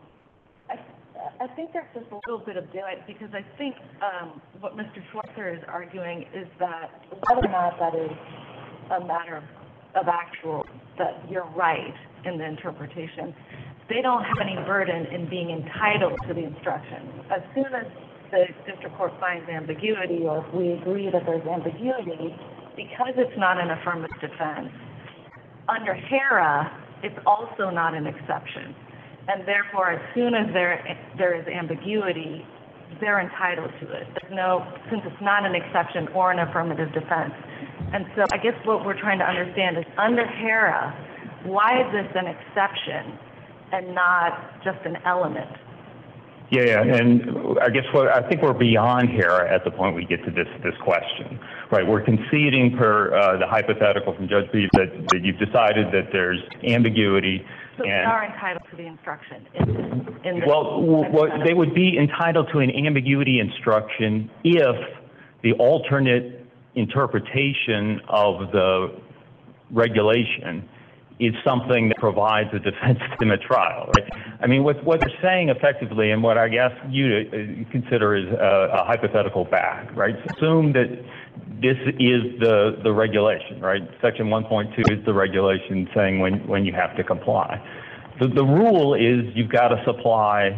I think there's just a little bit of it, because I think what Mr. Schweitzer is arguing is that whether or not that is a matter of actual, that you're right in the interpretation, they don't have any burden in being entitled to the instruction. As soon as the district court finds ambiguity, or if we agree that there's ambiguity, because it's not an affirmative defense, under HERA, it's also not an exception. And therefore, as soon as there is ambiguity, they're entitled to it. Since it's not an exception or an affirmative defense. And so I guess what we're trying to understand is, under HERA, why is this an exception and not just an element? Yeah, and I guess I think we're beyond HERA at the point we get to this question, right? We're conceding per the hypothetical from Judge Beebe that you've decided that there's ambiguity. So they are entitled to the instruction in this. Well, they would be entitled to an ambiguity instruction if the alternate interpretation of the regulation is something that provides a defense in a trial, right? I mean, what they're saying effectively, and what I guess you to consider is a hypothetical back, right? Assume that this is the regulation, right? Section 1.2 is the regulation saying when you have to comply. The rule is you've got to supply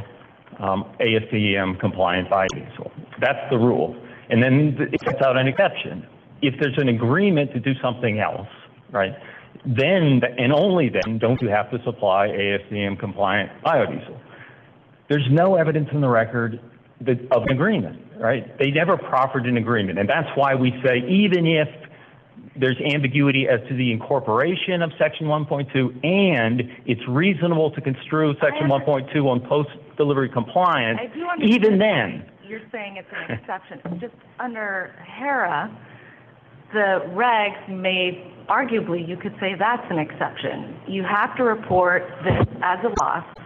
ASTM compliant biodiesel. That's the rule. And then it sets out an exception. If there's an agreement to do something else, right, then and only then don't you have to supply ASTM compliant biodiesel. There's no evidence in the record of an agreement, right? They never proffered an agreement, and that's why we say even if there's ambiguity as to the incorporation of Section 1.2 and it's reasonable to construe Section 1.2 on post-delivery compliance, even then. You're saying it's an exception. Just under HERA, the regs may, arguably, you could say that's an exception. You have to report this as a loss.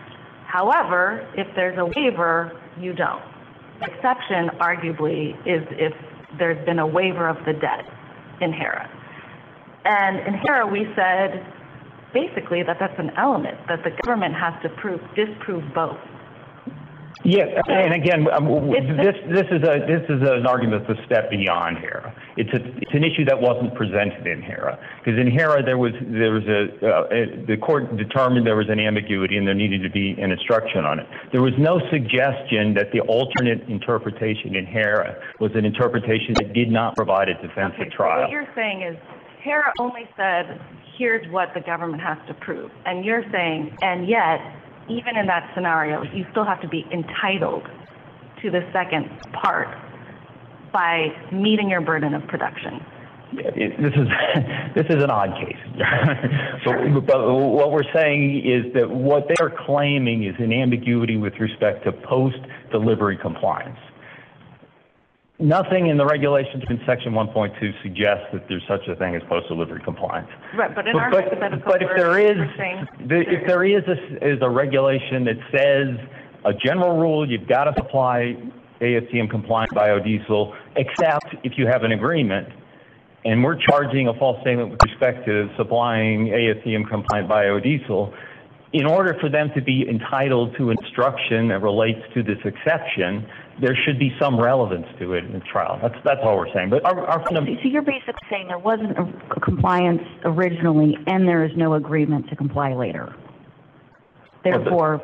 However, if there's a waiver, you don't. The exception, arguably, is if there's been a waiver of the debt in HERA. And in HERA, we said basically that that's an element, that the government has to disprove both. Yeah, and again, this is an argument that's a step beyond HERA. It's an issue that wasn't presented in HERA, because in HERA the court determined there was an ambiguity and there needed to be an instruction on it. There was no suggestion that the alternate interpretation in HERA was an interpretation that did not provide a defense at trial. So what you're saying is HERA only said, here's what the government has to prove, and you're saying, and yet, even in that scenario, you still have to be entitled to the second part by meeting your burden of production. This is an odd case. But what we're saying is that what they are claiming is an ambiguity with respect to post-delivery compliance. Nothing in the regulations in Section 1.2 suggests that there's such a thing as post-delivery compliance. Right, but in our hypothetical, but if there is a regulation that says a general rule, you've got to supply ASTM compliant biodiesel, except if you have an agreement, and we're charging a false statement with respect to supplying ASTM compliant biodiesel, in order for them to be entitled to instruction that relates to this exception, there should be some relevance to it in the trial. That's all we're saying. But so you're basically saying there wasn't a compliance originally, and there is no agreement to comply later. Therefore,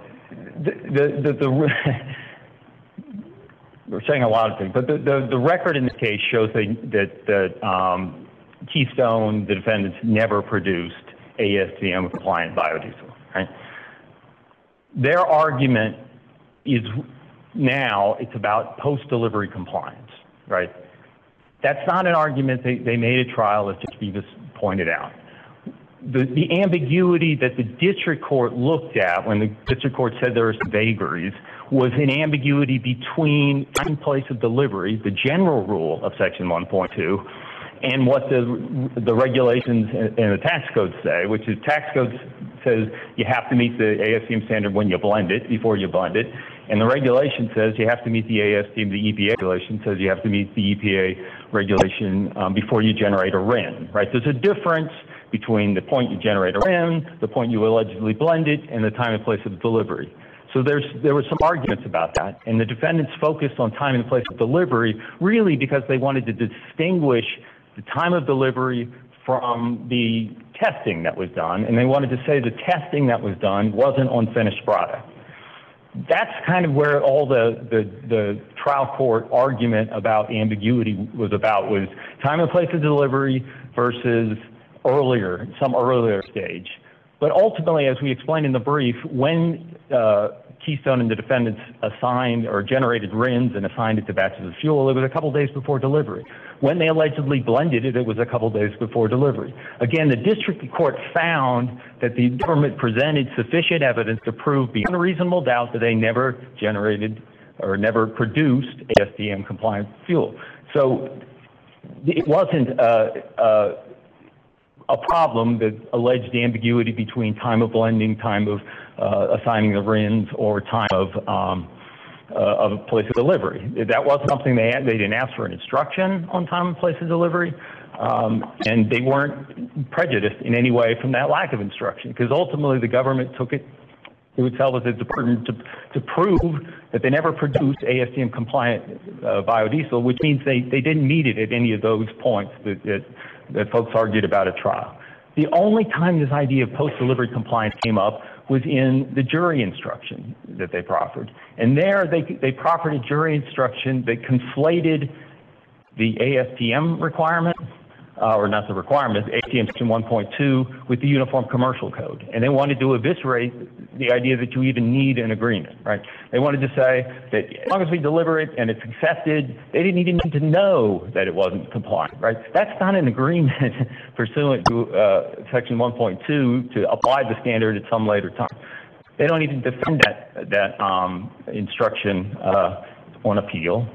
we're saying a lot of things, but the record in this case shows that Keystone, the defendants, never produced ASTM compliant biodiesel. Right? Their argument is now it's about post-delivery compliance, right? That's not an argument they made at trial, as Judge Bevis pointed out. The ambiguity that the district court looked at when the district court said there were some vagaries was an ambiguity between time and place of delivery, the general rule of Section 1.2, and what the regulations and the tax codes say, which is tax codes says you have to meet the ASTM standard when you blend it, before you blend it, and the regulation says you have to meet the ASTM, the EPA regulation says you have to meet the EPA regulation before you generate a RIN, right? There's a difference between the point you generate a RIN, the point you allegedly blend it, and the time and place of delivery. So there were some arguments about that, and the defendants focused on time and place of delivery really because they wanted to distinguish the time of delivery from the testing that was done, and they wanted to say the testing that was done wasn't on finished product. That's kind of where all the trial court argument about ambiguity was about, was time and place of delivery versus some earlier stage. But ultimately, as we explained in the brief, when Keystone and the defendants assigned or generated RINs and assigned it to batches of fuel, it was a couple days before delivery. When they allegedly blended it, it was a couple days before delivery. Again, the district court found that the government presented sufficient evidence to prove beyond a reasonable doubt that they never generated or never produced ASTM compliant fuel. So it wasn't a problem that alleged ambiguity between time of blending, time of assigning the RINs, or time of place of delivery. That wasn't something they didn't ask for an instruction on time and place of delivery, and they weren't prejudiced in any way from that lack of instruction, because ultimately the government took it itself as its burden to prove that they never produced ASTM compliant biodiesel, which means they didn't meet it at any of those points that folks argued about at trial. The only time this idea of post-delivery compliance came up was in the jury instruction that they proffered. And there they proffered a jury instruction that conflated the ASTM requirement, or not the requirement, ASTM section 1.2 with the Uniform Commercial Code. And they wanted to eviscerate the idea that you even need an agreement, right? They wanted to say that as long as we deliver it and it's accepted, they didn't even need to know that it wasn't compliant, right? That's not an agreement pursuant to section 1.2 to apply the standard at some later time. They don't even defend that instruction on appeal.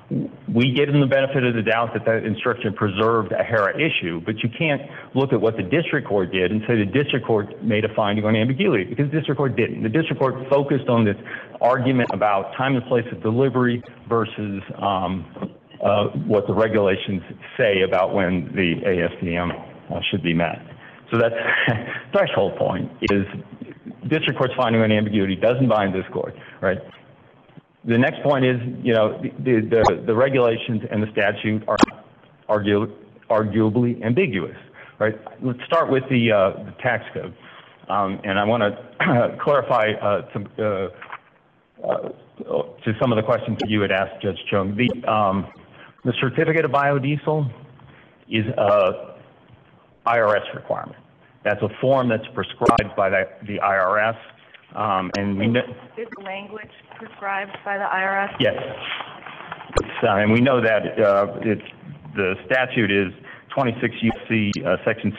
we gave them the benefit of the doubt that that instruction preserved a HERA issue, but you can't look at what the district court did and say the district court made a finding on ambiguity, because the district court didn't. The district court focused on this argument about time and place of delivery versus what the regulations say about when the ASTM should be met. So that's threshold point is district court's finding on ambiguity doesn't bind this court, right? The next point is, you know, the regulations and the statute are arguably ambiguous, right? Let's start with the tax code, and I want to clarify to some of the questions that you had asked, Judge Chung. The certificate of biodiesel is a IRS requirement. That's a form that's prescribed by the IRS. And we know, is language prescribed by the IRS? Yes. And we know that the statute is 26 U.S.C. Section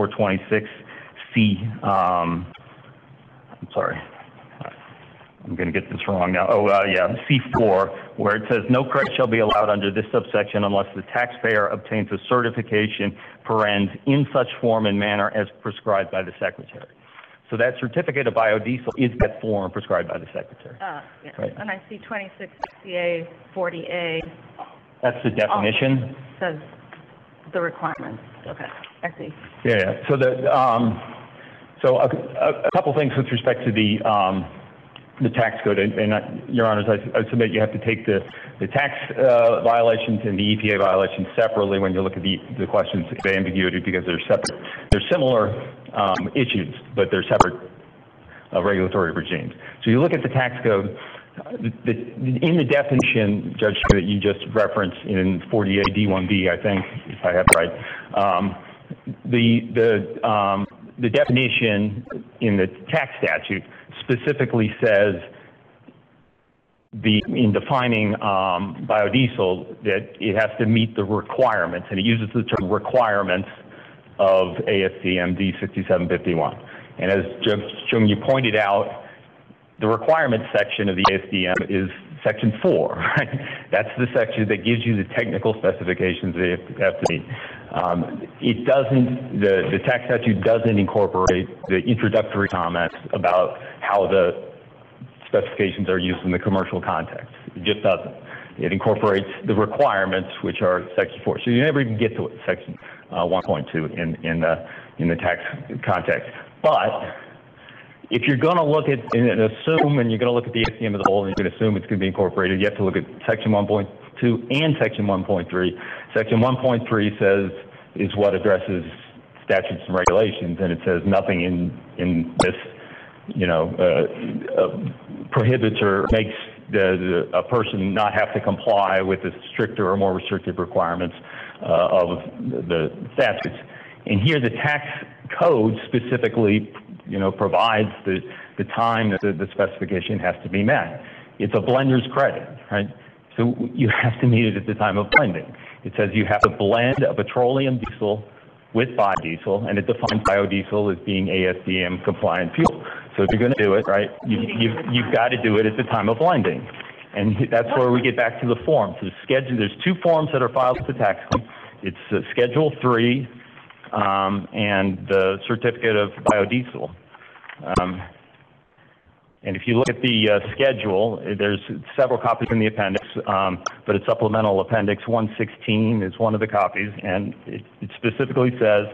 6426C. I'm sorry. I'm going to get this wrong now. C4, where it says no credit shall be allowed under this subsection unless the taxpayer obtains a certification in such form and manner as prescribed by the Secretary. So that certificate of biodiesel is that form prescribed by the Secretary. Yeah. Right. And I see 2660A, 40A. That's the definition. Says the requirements. Okay, I see. Yeah. So so a couple things with respect to the tax code, and Your Honors, I submit you have to take the tax violations and the EPA violations separately when you look at the questions of ambiguity, because they're separate. They're similar issues, but they're separate regulatory regimes. So you look at the tax code, in the definition, Judge, that you just referenced in 40A D1B, I think, if I have it right, the definition in the tax statute specifically says in defining biodiesel that it has to meet the requirements, and it uses the term requirements of ASTM D6751. And as Judge Chung, you pointed out, the requirements section of the ASTM is Section 4, right? That's the section that gives you the technical specifications that you have to meet. It doesn't, the tax statute doesn't incorporate the introductory comments about how the specifications are used in the commercial context. It just doesn't. It incorporates the requirements, which are Section 4. So you never even get to Section 1.2 in the tax context. But if you're going to look at and assume, and you're going to look at the ASTM as a whole, and you're going to assume it's going to be incorporated, you have to look at Section 1.2 and Section 1.3. Section 1.3 is what addresses statutes and regulations, and it says nothing in this, prohibits or makes a person not have to comply with the stricter or more restrictive requirements of the statutes. And here the tax code specifically, provides the time that the specification has to be met. It's a blender's credit, right? So you have to meet it at the time of blending. It says you have to blend a petroleum diesel with biodiesel, and it defines biodiesel as being ASTM compliant fuel. So if you're going to do it, right, you've got to do it at the time of blending. And that's where we get back to the forms. There's two forms that are filed with the tax code. It's Schedule 3 and the certificate of biodiesel. And if you look at the schedule, there's several copies in the appendix, but it's Supplemental Appendix 116 is one of the copies, and it specifically says,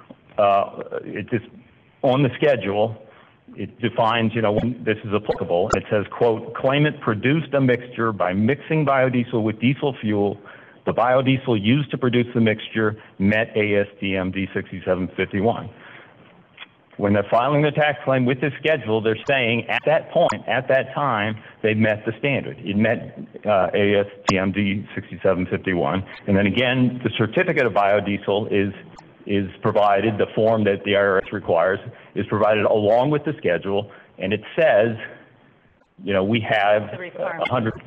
on the schedule, it defines, when this is applicable. It says, quote, claimant produced a mixture by mixing biodiesel with diesel fuel. The biodiesel used to produce the mixture met ASTM D6751. When they're filing the tax claim with this schedule, they're saying at that point, at that time, they met the standard. It met ASTM D6751. And then again, the certificate of biodiesel is provided, the form that the IRS requires, is provided along with the schedule, and it says, we have 100,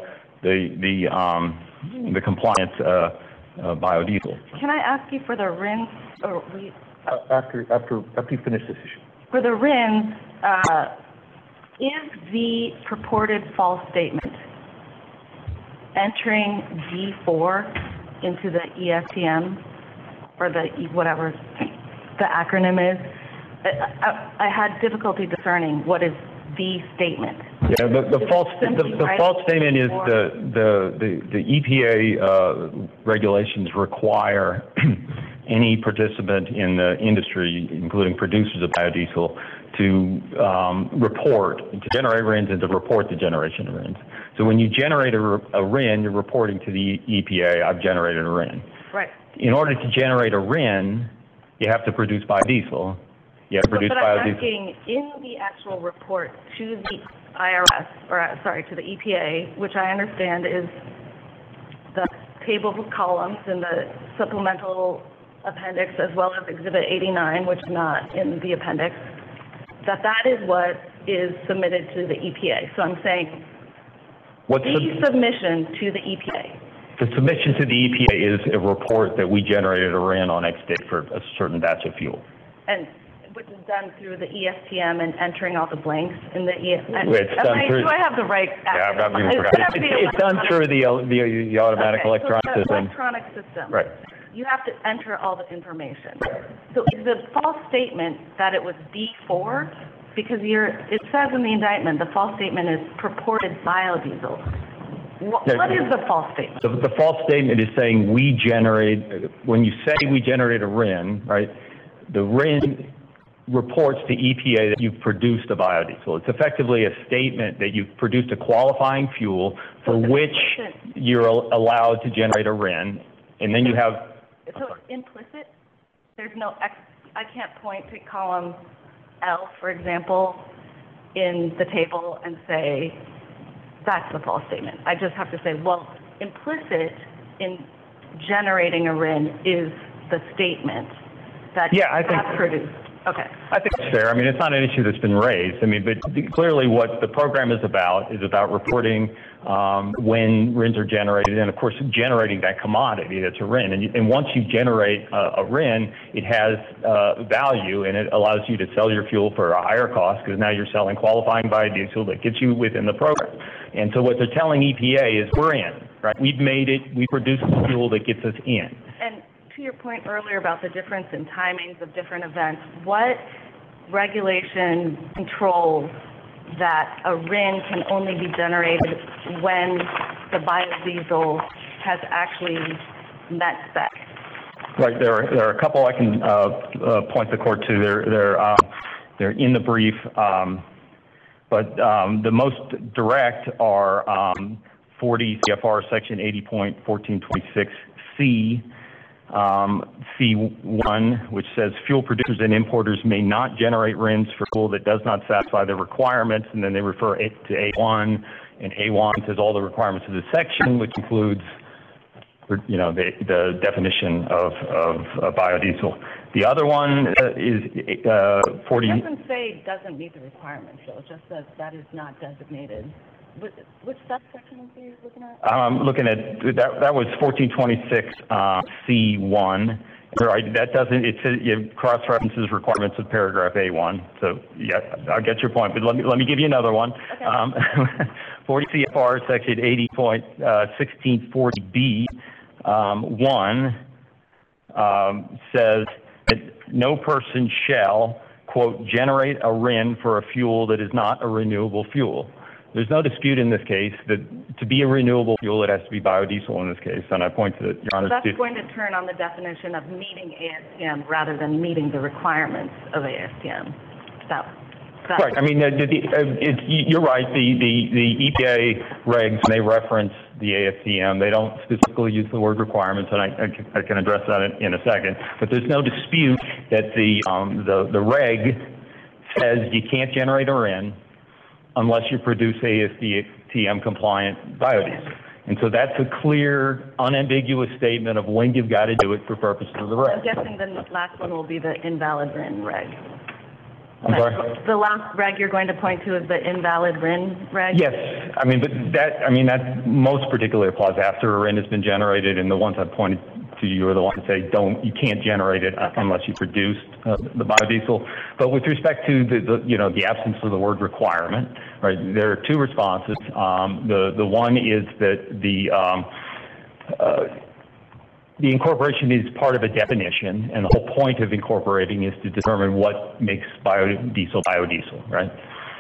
the compliant biodiesel. Can I ask you for the RINs, or After you finish this issue. for the RINs, is the purported false statement entering D4 into the ESTM, or the whatever the acronym is, I had difficulty discerning what is the statement. Yeah, the false statement is the EPA regulations require any participant in the industry, including producers of biodiesel, to generate RINs and to report the generation of RINs. So when you generate a RIN, you're reporting to the EPA, I've generated a RIN. Right. In order to generate a RIN, you have to produce biodiesel. You have to produce but biodiesel. I'm asking, in the actual report to the IRS, or sorry, to the EPA, which I understand is the table of columns in the supplemental appendix, as well as Exhibit 89, which is not in the appendix, that is what is submitted to the EPA. So I'm saying the submission to the EPA. The submission to the EPA is a report that we generated a RIN on X date for a certain batch of fuel. And which is done through the ESTM and entering all the blanks in the ESTM. Do I have the right? Yeah, I've even forgot. It's done through the automatic electronic so the system. Electronic system. Right. You have to enter all the information. So is the false statement that it was D4? Because it says in the indictment, the false statement is purported biodiesel. What is the false statement? The false statement is saying when you say we generate a RIN, right, the RIN reports to EPA that you've produced a biodiesel. It's effectively a statement that you've produced a qualifying fuel for which you're allowed to generate a RIN, and then you have... So it's implicit? There's no... I can't point to column L, for example, in the table and say, that's the false statement. I just have to say, well, implicit in generating a RIN is the statement that you have produced. Okay. I think it's fair. I mean, it's not an issue that's been raised. I mean, but clearly what the program is about reporting when RINs are generated and, of course, generating that commodity that's a RIN. And once you generate a RIN, it has value, and it allows you to sell your fuel for a higher cost because now you're selling qualifying biodiesel that gets you within the program. And so what they're telling EPA is we're in, right? We've made it. We produced the fuel that gets us in. And to your point earlier about the difference in timings of different events, what regulation controls that a RIN can only be generated when the biodiesel has actually met spec? Right. There are a couple I can point the court to. They're in the brief, but the most direct are 40 CFR Section 80.1426C. C1, which says fuel producers and importers may not generate RINs for fuel that does not satisfy the requirements, and then they refer to A1, and A1 says all the requirements of the section, which includes, the definition of biodiesel. The other one is 40. It doesn't say doesn't meet the requirements, though. It just says that is not designated. Which subsection are you looking at? I'm looking at that was 1426 C1. Right, that doesn't. It says it cross references requirements of paragraph A1. So yeah, I'll get your point. But let me give you another one. Okay. 40 CFR Section 80.1640B 1 says that no person shall, quote, generate a RIN for a fuel that is not a renewable fuel. There's no dispute in this case that to be a renewable fuel, it has to be biodiesel in this case, and I point to Your Honor. So that's going to turn on the definition of meeting ASTM rather than meeting the requirements of ASTM. Right. I mean, you're right. The EPA regs, they reference the ASTM. They don't specifically use the word requirements, and I can address that in a second. But there's no dispute that the reg says you can't generate a RIN unless you produce ASTM compliant biodiesel. And so that's a clear, unambiguous statement of when you've got to do it for purposes of the reg. I'm guessing the last one will be the invalid RIN reg. I'm sorry? The last reg you're going to point to is the invalid RIN reg? Yes. That most particularly applies after a RIN has been generated, and the ones I've pointed to you are the ones that say you can't generate it unless you produce the biodiesel. But with respect to the absence of the word requirement, right? There are two responses. The one is that the incorporation is part of a definition, and the whole point of incorporating is to determine what makes biodiesel, right?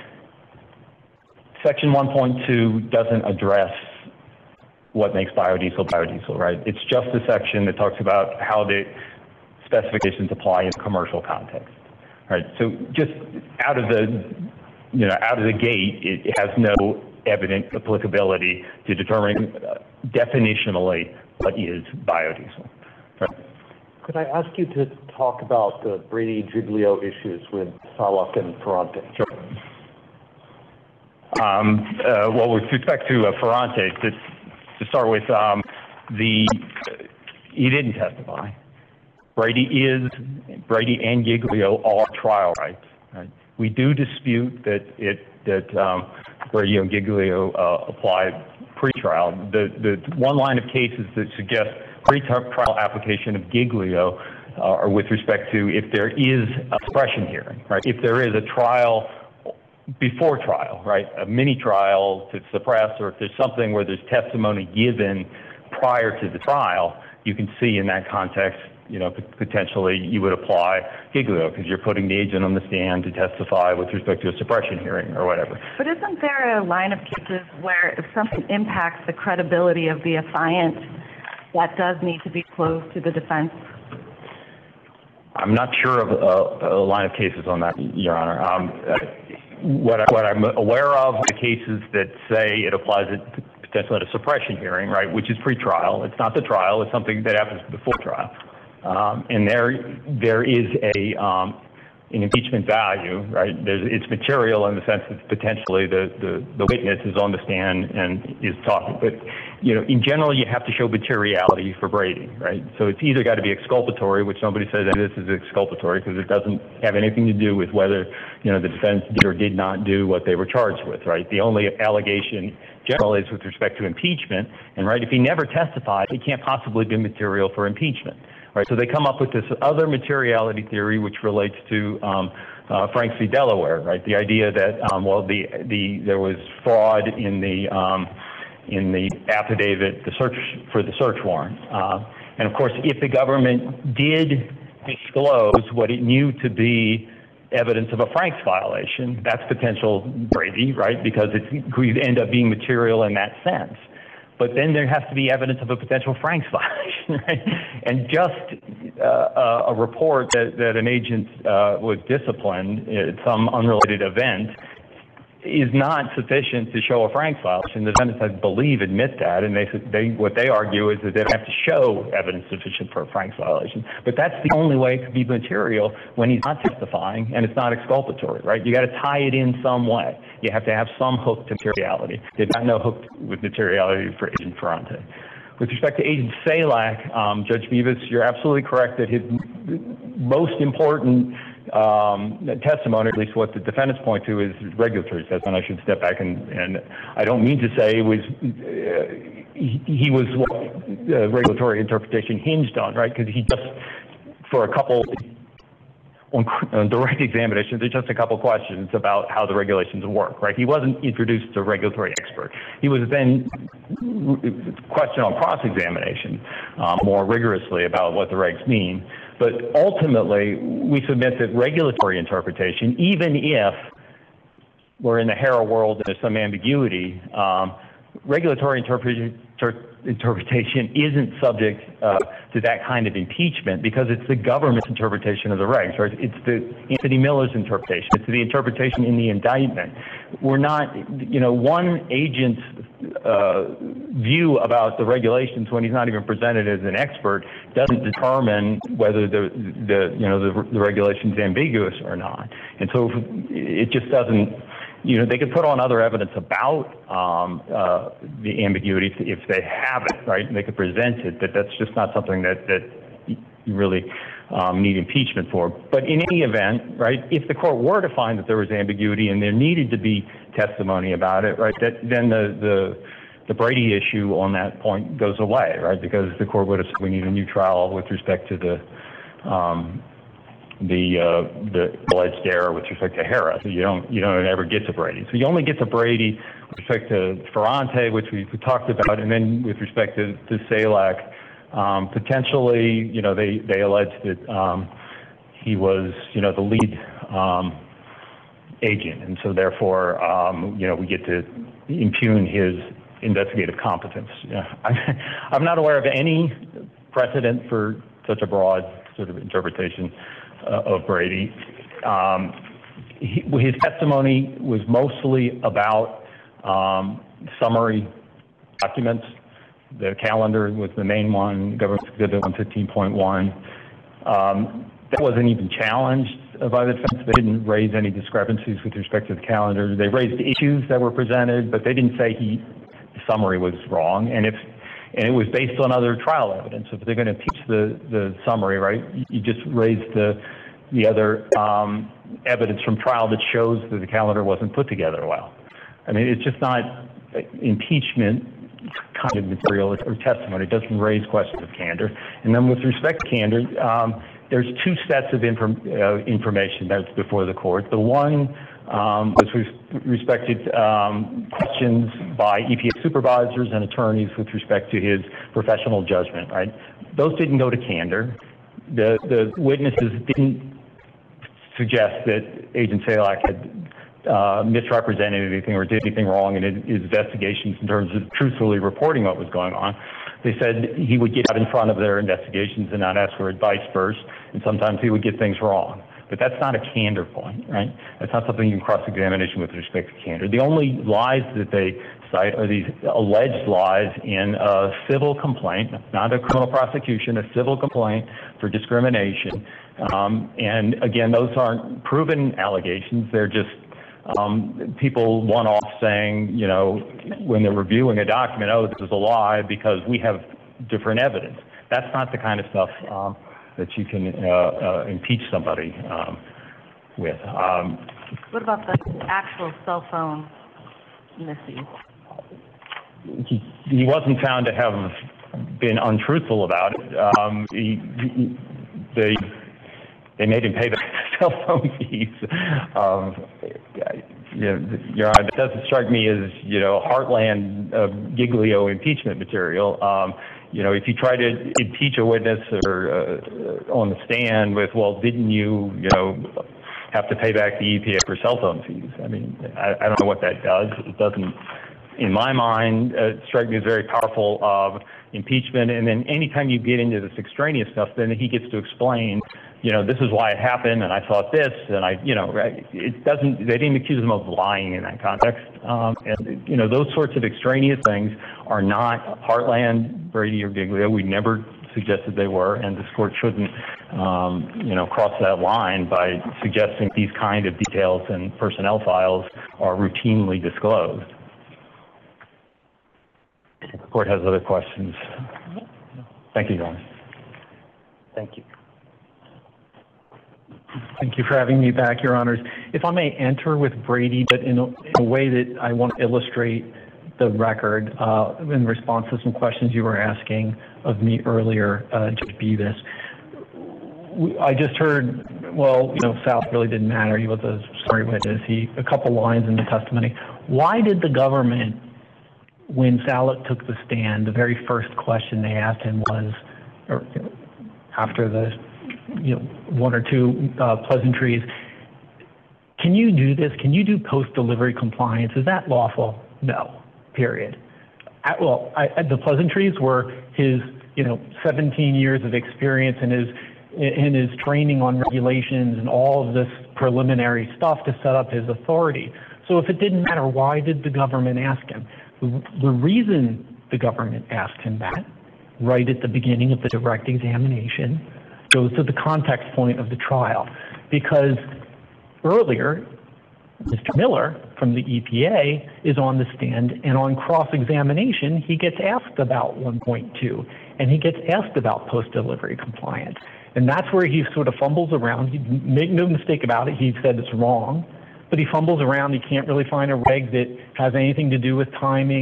Section 1.2 doesn't address what makes biodiesel, right? It's just a section that talks about how the specifications apply in commercial context, right? So just out of the gate, it has no evident applicability to determining definitionally what is biodiesel. Right? Could I ask you to talk about the Brady-Giglio issues with Salak and Ferrante? Sure. Well, with respect to Ferrante, to start with, he didn't testify. Brady and Giglio are trial rights. Right? We do dispute that Brady and Giglio apply pre-trial. The one line of cases that suggest pre-trial application of Giglio are with respect to if there is a suppression hearing, right? If there is a trial before trial, right? A mini trial to suppress, or if there's something where there's testimony given prior to the trial, you can see in that context, potentially you would apply Giglio because you're putting the agent on the stand to testify with respect to a suppression hearing or whatever. But isn't there a line of cases where if something impacts the credibility of the affiant, that does need to be closed to the defense? I'm not sure of a line of cases on that, Your Honor. What I'm aware of are the cases that say it applies it potentially at a suppression hearing, right, which is pre-trial. It's not the trial. It's something that happens before trial. And there is an impeachment value, right? It's material in the sense that potentially the witness is on the stand and is talking. But, in general, you have to show materiality for Brady, right? So it's either got to be exculpatory, which nobody says that this is exculpatory because it doesn't have anything to do with whether, the defense did or did not do what they were charged with, right? The only allegation generally is with respect to impeachment. And, right, if he never testified, it can't possibly be material for impeachment. Right, so they come up with this other materiality theory, which relates to Franks v. Delaware. Right, the idea that there was fraud in the affidavit, the search warrant, and of course, if the government did disclose what it knew to be evidence of a Franks violation, that's potential Brady, right? Because it could end up being material in that sense. But then there has to be evidence of a potential Franks violation, right? And just a report that an agent was disciplined at some unrelated event is not sufficient to show a Franks violation. The defendants, I believe, admit that, and what they argue is that they don't have to show evidence sufficient for a Franks violation. But that's the only way it could be material when he's not testifying and it's not exculpatory, right? You got to tie it in some way. You have to have some hook to materiality. They've got no hook with materiality for Agent Ferrante. With respect to Agent Salak, Judge Bevis, you're absolutely correct that his most important testimony, at least what the defendants point to, is regulatory assessment. I should step back and I don't mean to say it was he was what the regulatory interpretation hinged on, right? Because he just, for a couple on direct examination, there's just a couple questions about how the regulations work, right? He wasn't introduced to a regulatory expert. He was then questioned on cross-examination more rigorously about what the regs mean. But ultimately, we submit that regulatory interpretation, even if we're in the HERA world and there's some ambiguity, regulatory interpretation isn't subject to that kind of impeachment because it's the government's interpretation of the regs, right? It's Anthony Miller's interpretation. It's the interpretation in the indictment. We're not, one agent's view about the regulations when he's not even presented as an expert doesn't determine whether the regulation's ambiguous or not. And so it just doesn't. They could put on other evidence about the ambiguity if they have it, right? And they could present it, but that's just not something that you really need impeachment for. But in any event, right, if the court were to find that there was ambiguity and there needed to be testimony about it, right, then the the Brady issue on that point goes away, right? Because the court would have said we need a new trial with respect to the alleged error with respect to Harris. So you don't ever get to Brady. So you only get to Brady with respect to Ferrante, which we talked about, and then with respect to Salak, potentially, they alleged that he was, the lead agent, and so therefore, we get to impugn his investigative competence. I'm not aware of any precedent for such a broad sort of interpretation of Brady. His testimony was mostly about summary documents. The calendar was the main one, Government Exhibit 115.1. That wasn't even challenged by the defense. They didn't raise any discrepancies with respect to the calendar. They raised issues that were presented, but they didn't say the summary was wrong. And it was based on other trial evidence. If they're going to impeach the summary, right, you just raise the other evidence from trial that shows that the calendar wasn't put together well. I mean, it's just not impeachment kind of material or testimony. It doesn't raise questions of candor. And then with respect to candor, there's two sets of information that's before the court. The one was respected questions by EPA supervisors and attorneys with respect to his professional judgment, right? Those didn't go to candor. The witnesses didn't suggest that Agent Salak had misrepresented anything or did anything wrong in his investigations in terms of truthfully reporting what was going on. They said he would get out in front of their investigations and not ask for advice first, and sometimes he would get things wrong. But that's not a candor point, right? That's not something you can cross-examination with respect to candor. The only lies that they cite are these alleged lies in a civil complaint, not a criminal prosecution, a civil complaint for discrimination. And again, those aren't proven allegations. They're just people one-off saying, when they're reviewing a document, oh, this is a lie because we have different evidence. That's not the kind of stuff that you can impeach somebody with. What about the actual cell phone misuse? He wasn't found to have been untruthful about it. They made him pay the cell phone fees. It doesn't strike me as heartland Giglio impeachment material. If you try to impeach a witness or on the stand with, well, didn't you have to pay back the EPA for cell phone fees? I mean, I don't know what that does. It doesn't, in my mind, strike me as very powerful impeachment. And then anytime you get into this extraneous stuff, then he gets to explain, this is why it happened, and I thought this, and it doesn't, they didn't accuse him of lying in that context. And, those sorts of extraneous things are not heartland Brady or Giglio. We never suggested they were, and this court shouldn't, cross that line by suggesting these kind of details and personnel files are routinely disclosed. If the court has other questions. Thank you, Your Honor. Thank you. Thank you for having me back, Your Honors. If I may enter with Brady, but in a way that I want to illustrate the record in response to some questions you were asking of me earlier, Judge Bevis. I just heard, South really didn't matter. He was a sorry witness. A couple lines in the testimony. Why did the government, when Salak took the stand, the very first question they asked him was, after the one or two pleasantries, can you do this? Can you do post-delivery compliance? Is that lawful? No, period. The pleasantries were his, 17 years of experience and his training on regulations and all of this preliminary stuff to set up his authority. So if it didn't matter, why did the government ask him? The reason the government asked him that, right at the beginning of the direct examination, goes to the context point of the trial. Because earlier, Mr. Miller from the EPA is on the stand, and on cross-examination, he gets asked about 1.2, and he gets asked about post-delivery compliance. And that's where he sort of fumbles around. Make no mistake about it, he said it's wrong, but he fumbles around. He can't really find a reg that has anything to do with timing,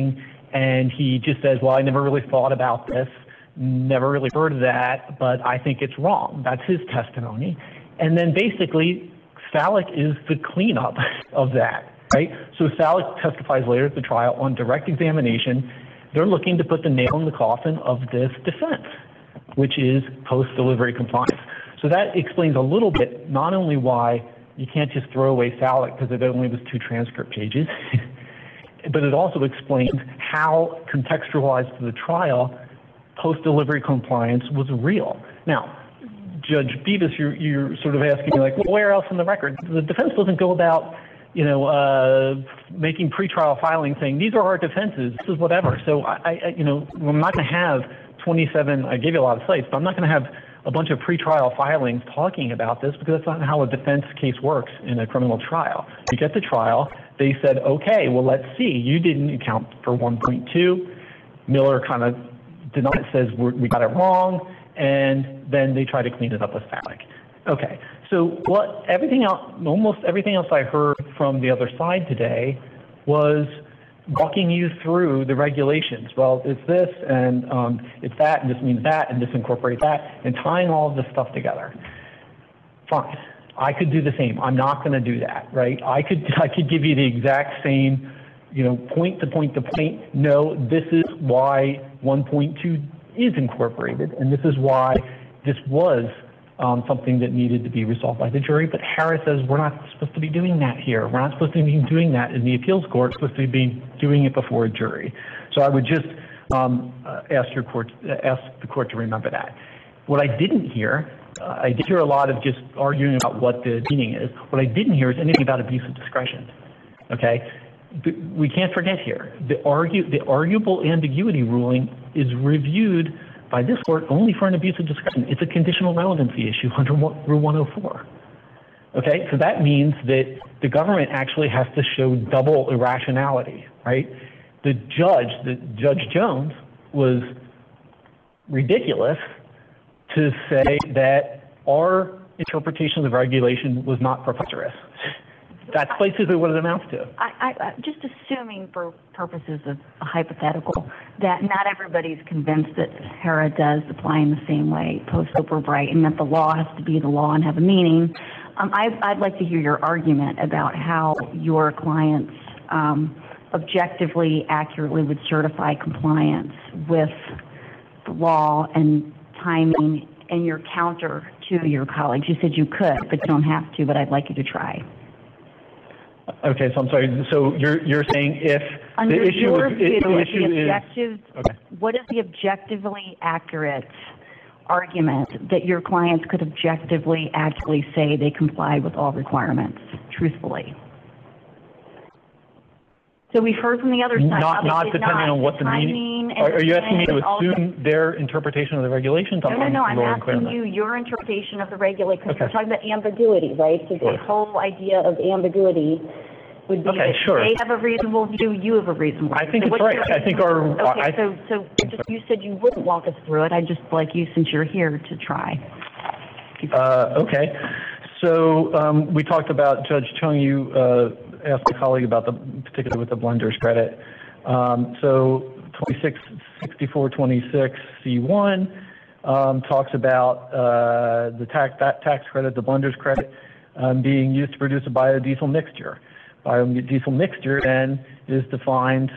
and he just says, well, I never really thought about this, never really heard of that, but I think it's wrong. That's his testimony. And then basically, Salek is the cleanup of that, right? So Salek testifies later at the trial on direct examination. They're looking to put the nail in the coffin of this defense, which is post-delivery compliance. So that explains a little bit, not only why you can't just throw away Salek because it only was 2 transcript pages, but it also explains how, contextualized to the trial, post-delivery compliance was real. Now, Judge Bevis, you're sort of asking me, like, well, where else in the record? The defense doesn't go about, making pretrial filings saying, these are our defenses, this is whatever. So, I'm not going to have 27, I gave you a lot of sites, but I'm not going to have a bunch of pretrial filings talking about this because that's not how a defense case works in a criminal trial. You get to trial, they said, okay, well, let's see. You didn't account for 1.2. Miller kind of denies, says we got it wrong, and then they try to clean it up with Salek. Okay, so almost everything else I heard from the other side today was walking you through the regulations. Well, it's this, and it's that, and this means that, and this incorporates that, and tying all of this stuff together. Fine. I could do the same. I'm not going to do that, right? I could give you the exact same, point to point to point. No, this is why 1.2 is incorporated, and this is why this was something that needed to be resolved by the jury. But Harris says we're not supposed to be doing that here. We're not supposed to be doing that in the appeals court. We're supposed to be doing it before a jury. So I would just ask the court to remember that. What I didn't hear, I did hear a lot of just arguing about what the meaning is. What I didn't hear is anything about abuse of discretion. Okay, we can't forget here the arguable ambiguity ruling is reviewed by this court only for an abuse of discretion. It's a conditional relevancy issue under Rule 104. Okay, so that means that the government actually has to show double irrationality, right? Judge Jones, was ridiculous to say that our interpretation of the regulation was not preposterous. That's basically what it amounts to. I just assuming for purposes of a hypothetical that not everybody's convinced that HERA does apply in the same way post-Oprah-Bright and that the law has to be the law and have a meaning. I'd like to hear your argument about how your clients objectively, accurately would certify compliance with the law and timing and your counter to your colleagues. You said you could, but you don't have to, but I'd like you to try. Okay, so I'm sorry. So you're saying if under the issue your is, view, the issue the objective, is okay. What is the objectively accurate argument that your clients could objectively actually say they comply with all requirements truthfully? So we've heard from the other side. Not depending on what the meaning. Are you asking me to assume their interpretation of the regulations? No, I'm asking you your interpretation of the regulation, because we're talking about ambiguity, right? So Sure. the whole idea of ambiguity would be that sure. they have a reasonable view, you have a reasonable view. I think so it's right. I think our... Okay, so you said you wouldn't walk us through it. I'd just like you, since you're here, to try. Okay. So we talked about, Judge Chung, you asked my colleague about particularly with the blender's credit. So 6426C1 talks about that tax credit, the blender's credit, being used to produce a biodiesel mixture. Biodiesel mixture then is defined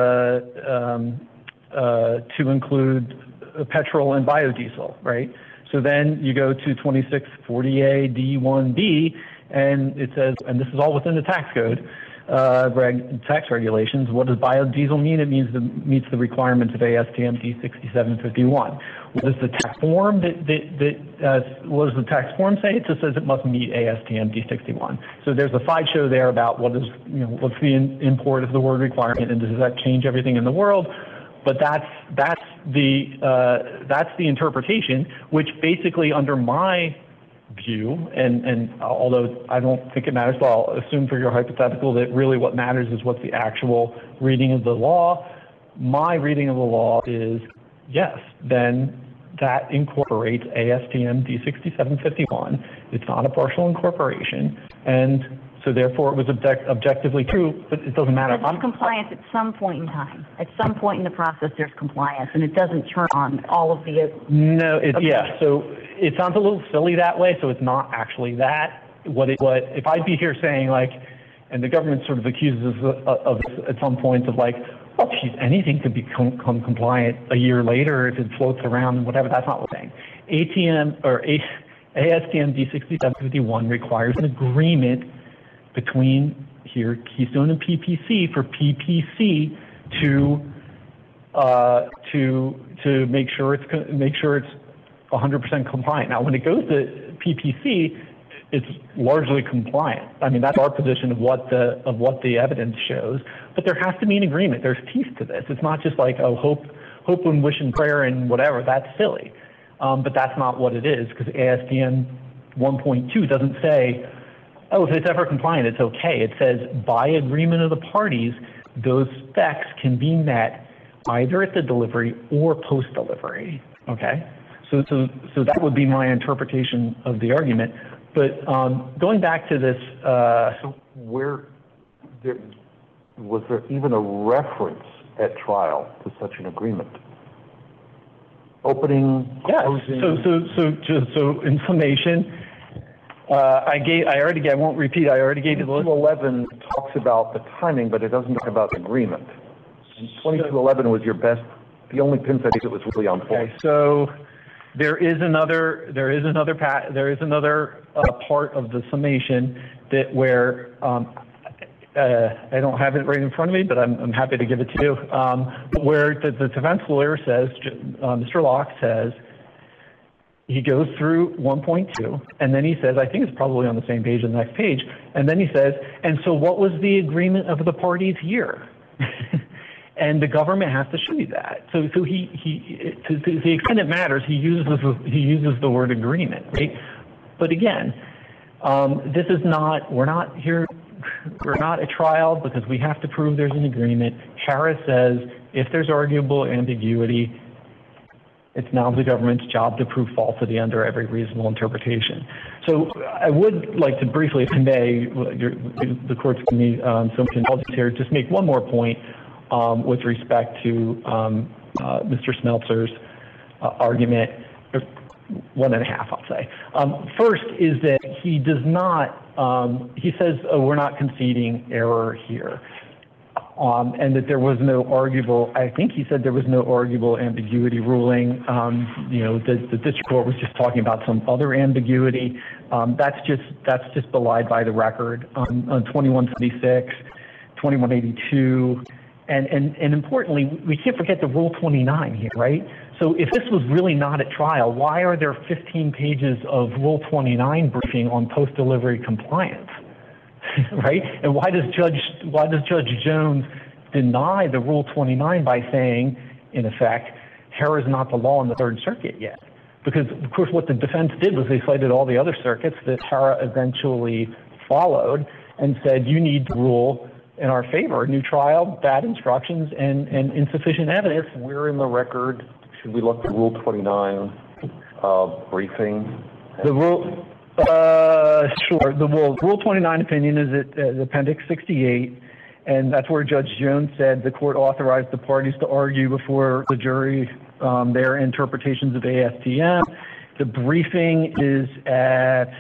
to include petrol and biodiesel, right? So then you go to 2640A D1B, and it says, and this is all within the tax code, tax regulations. What does biodiesel mean? It means it meets the requirements of ASTM D6751. What does the tax form what does the tax form say? It just says it must meet ASTM D61. So there's a slideshow there about what's the import of the word requirement, and does that change everything in the world? But that's the interpretation, which basically, under my view, and although I don't think it matters, but I'll assume for your hypothetical that really what matters is what's the actual reading of the law. My reading of the law is yes, then that incorporates ASTM D6751. It's not a partial incorporation, and So therefore, it was objectively true, but it doesn't matter. There's compliance at some point in time. At some point in the process, there's compliance, and it doesn't turn on all of the... No, yeah, so it sounds a little silly that way, so it's not actually that. If I'd be here saying, like, and the government sort of accuses us of at some points of like, well, geez, anything could become compliant a year later if it floats around and whatever, that's not what I'm saying. ASTM D6751 requires an agreement between here Keystone and PPC for PPC to make sure it's 100% compliant. Now, when it goes to PPC, it's largely compliant. I mean, that's our position of what the evidence shows. But there has to be an agreement. There's teeth to this. It's not just like, oh, hope and wish and prayer and whatever. That's silly. But that's not what it is, because ASTM 1.2 doesn't say, oh, if it's ever compliant, it's okay. It says, by agreement of the parties, those specs can be met either at the delivery or post-delivery, okay? So that would be my interpretation of the argument. But going back to this... was there even a reference at trial to such an agreement? Opening, closing... So in summation, I won't repeat, I already gave you the list. 2211 talks about the timing, but it doesn't talk about the agreement. And 2211 was the only pin set that was really on point. Okay, so there is another part of the summation that where I don't have it right in front of me, but I'm happy to give it to you. Where the defense lawyer says, Mr. Locke says, he goes through 1.2, and then he says, I think it's probably on the same page on the next page, and then he says, and so what was the agreement of the parties here? And the government has to show you that. So he to the extent it matters, he uses the word agreement, right? But again, this is not, we're not at trial because we have to prove there's an agreement. Harris says if there's arguable ambiguity, it's now the government's job to prove falsity under every reasonable interpretation. So I would like to briefly, if I may, the court's giving me so much indulgence here, just make one more point with respect to Mr. Smeltzer's argument, or 1.5, I'll say. First is that he does not, he says, oh, we're not conceding error here. And that there was no arguable, I think he said there was no arguable ambiguity ruling. The district court was just talking about some other ambiguity. That's just belied by the record on 2176, 2182. And importantly, we can't forget the Rule 29 here, right? So if this was really not at trial, why are there 15 pages of Rule 29 briefing on post-delivery compliance, right? And why does Judge Jones deny the Rule 29 by saying, in effect, Harris is not the law in the Third Circuit yet? Because, of course, what the defense did was they cited all the other circuits that Hara eventually followed and said, you need to rule in our favor, new trial, bad instructions, and insufficient evidence. If we're in the record, should we look at Rule 29 briefing? The rule, sure. The Rule 29 opinion is at Appendix 68, and that's where Judge Jones said the court authorized the parties to argue before the jury their interpretations of ASTM. The briefing is at...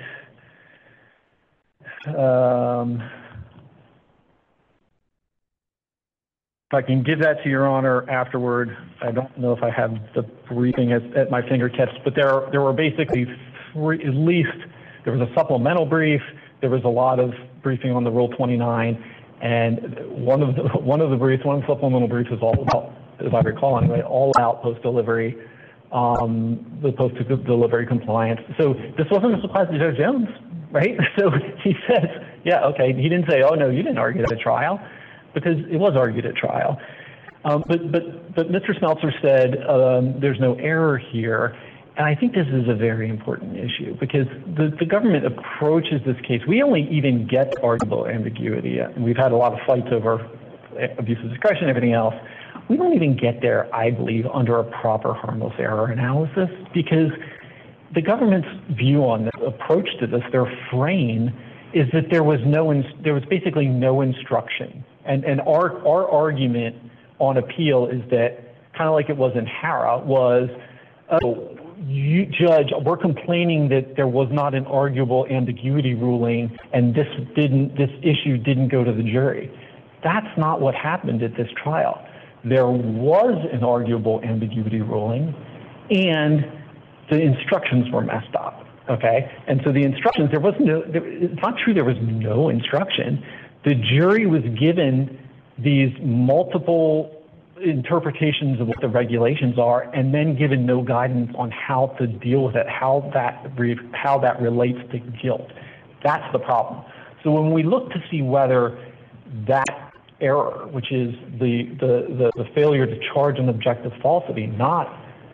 if I can give that to Your Honor afterward, I don't know if I have the briefing at my fingertips, but there were basically three, at least there was a supplemental brief, there was a lot of briefing on the Rule 29, and one of the supplemental briefs was all about, as I recall anyway, all about post-delivery, the post-delivery compliance. So this wasn't a surprise to Judge Jones, right? So he says, yeah, okay, he didn't say, oh no, you didn't argue at a trial, because it was argued at trial. But Mr. Smeltzer said there's no error here, and I think this is a very important issue because the government approaches this case. We only even get arguable ambiguity. We've had a lot of fights over abuse of discretion and everything else. We don't even get there, I believe, under a proper harmless error analysis because the government's view on this approach to this, their frame, is that there was basically no instruction. And our argument on appeal is that, kind of like it was in Hara, was, Judge, we're complaining that there was not an arguable ambiguity ruling, and this issue didn't go to the jury. That's not what happened at this trial. There was an arguable ambiguity ruling, and the instructions were messed up. Okay, and so the instructions, it's not true there was no instruction. The jury was given these multiple interpretations of what the regulations are, and then given no guidance on how to deal with it, how that relates to guilt. That's the problem. So when we look to see whether that error, which is the failure to charge an objective falsity, not,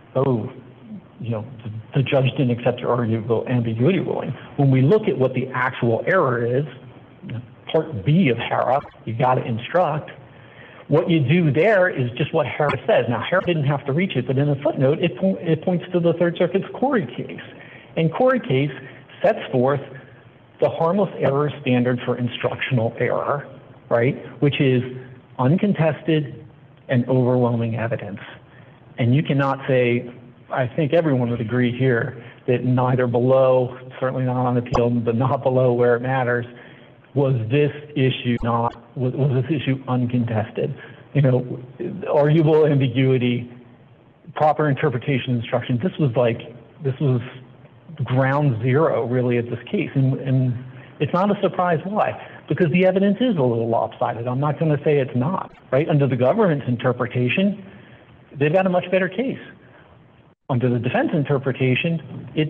the judge didn't accept your arguable ambiguity ruling. When we look at what the actual error is, Part B of Hara, you got to instruct. What you do there is just what Hara says. Now, Hara didn't have to reach it, but in a footnote, it points to the Third Circuit's Corey case. And Corey case sets forth the harmless error standard for instructional error, right, which is uncontested and overwhelming evidence. And you cannot say, I think everyone would agree here, that neither below, certainly not on appeal, but not below where it matters, was this issue uncontested? Arguable ambiguity, proper interpretation instruction. This was ground zero, really, at this case. And it's not a surprise why. Because the evidence is a little lopsided. I'm not going to say it's not, right? Under the government's interpretation, they've got a much better case. Under the defense interpretation, it's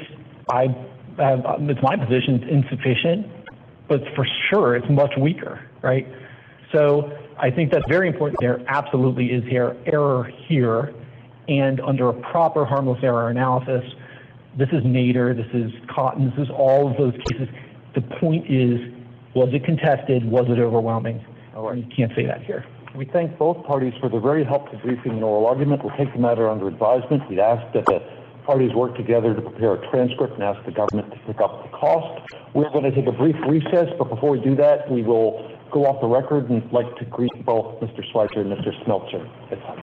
my position, it's insufficient, but for sure it's much weaker, right? So I think that's very important. There absolutely is error here, and under a proper harmless error analysis, this is Nader, this is Cotton, this is all of those cases. The point is, was it contested? Was it overwhelming? All right. You can't say that here. We thank both parties for the very helpful briefing and oral argument. We'll take the matter under advisement. We'd ask that the parties work together to prepare a transcript and ask the government to pick up the cost. We're going to take a brief recess, but before we do that, we will go off the record and like to greet both Mr. Schweitzer and Mr. Smeltzer.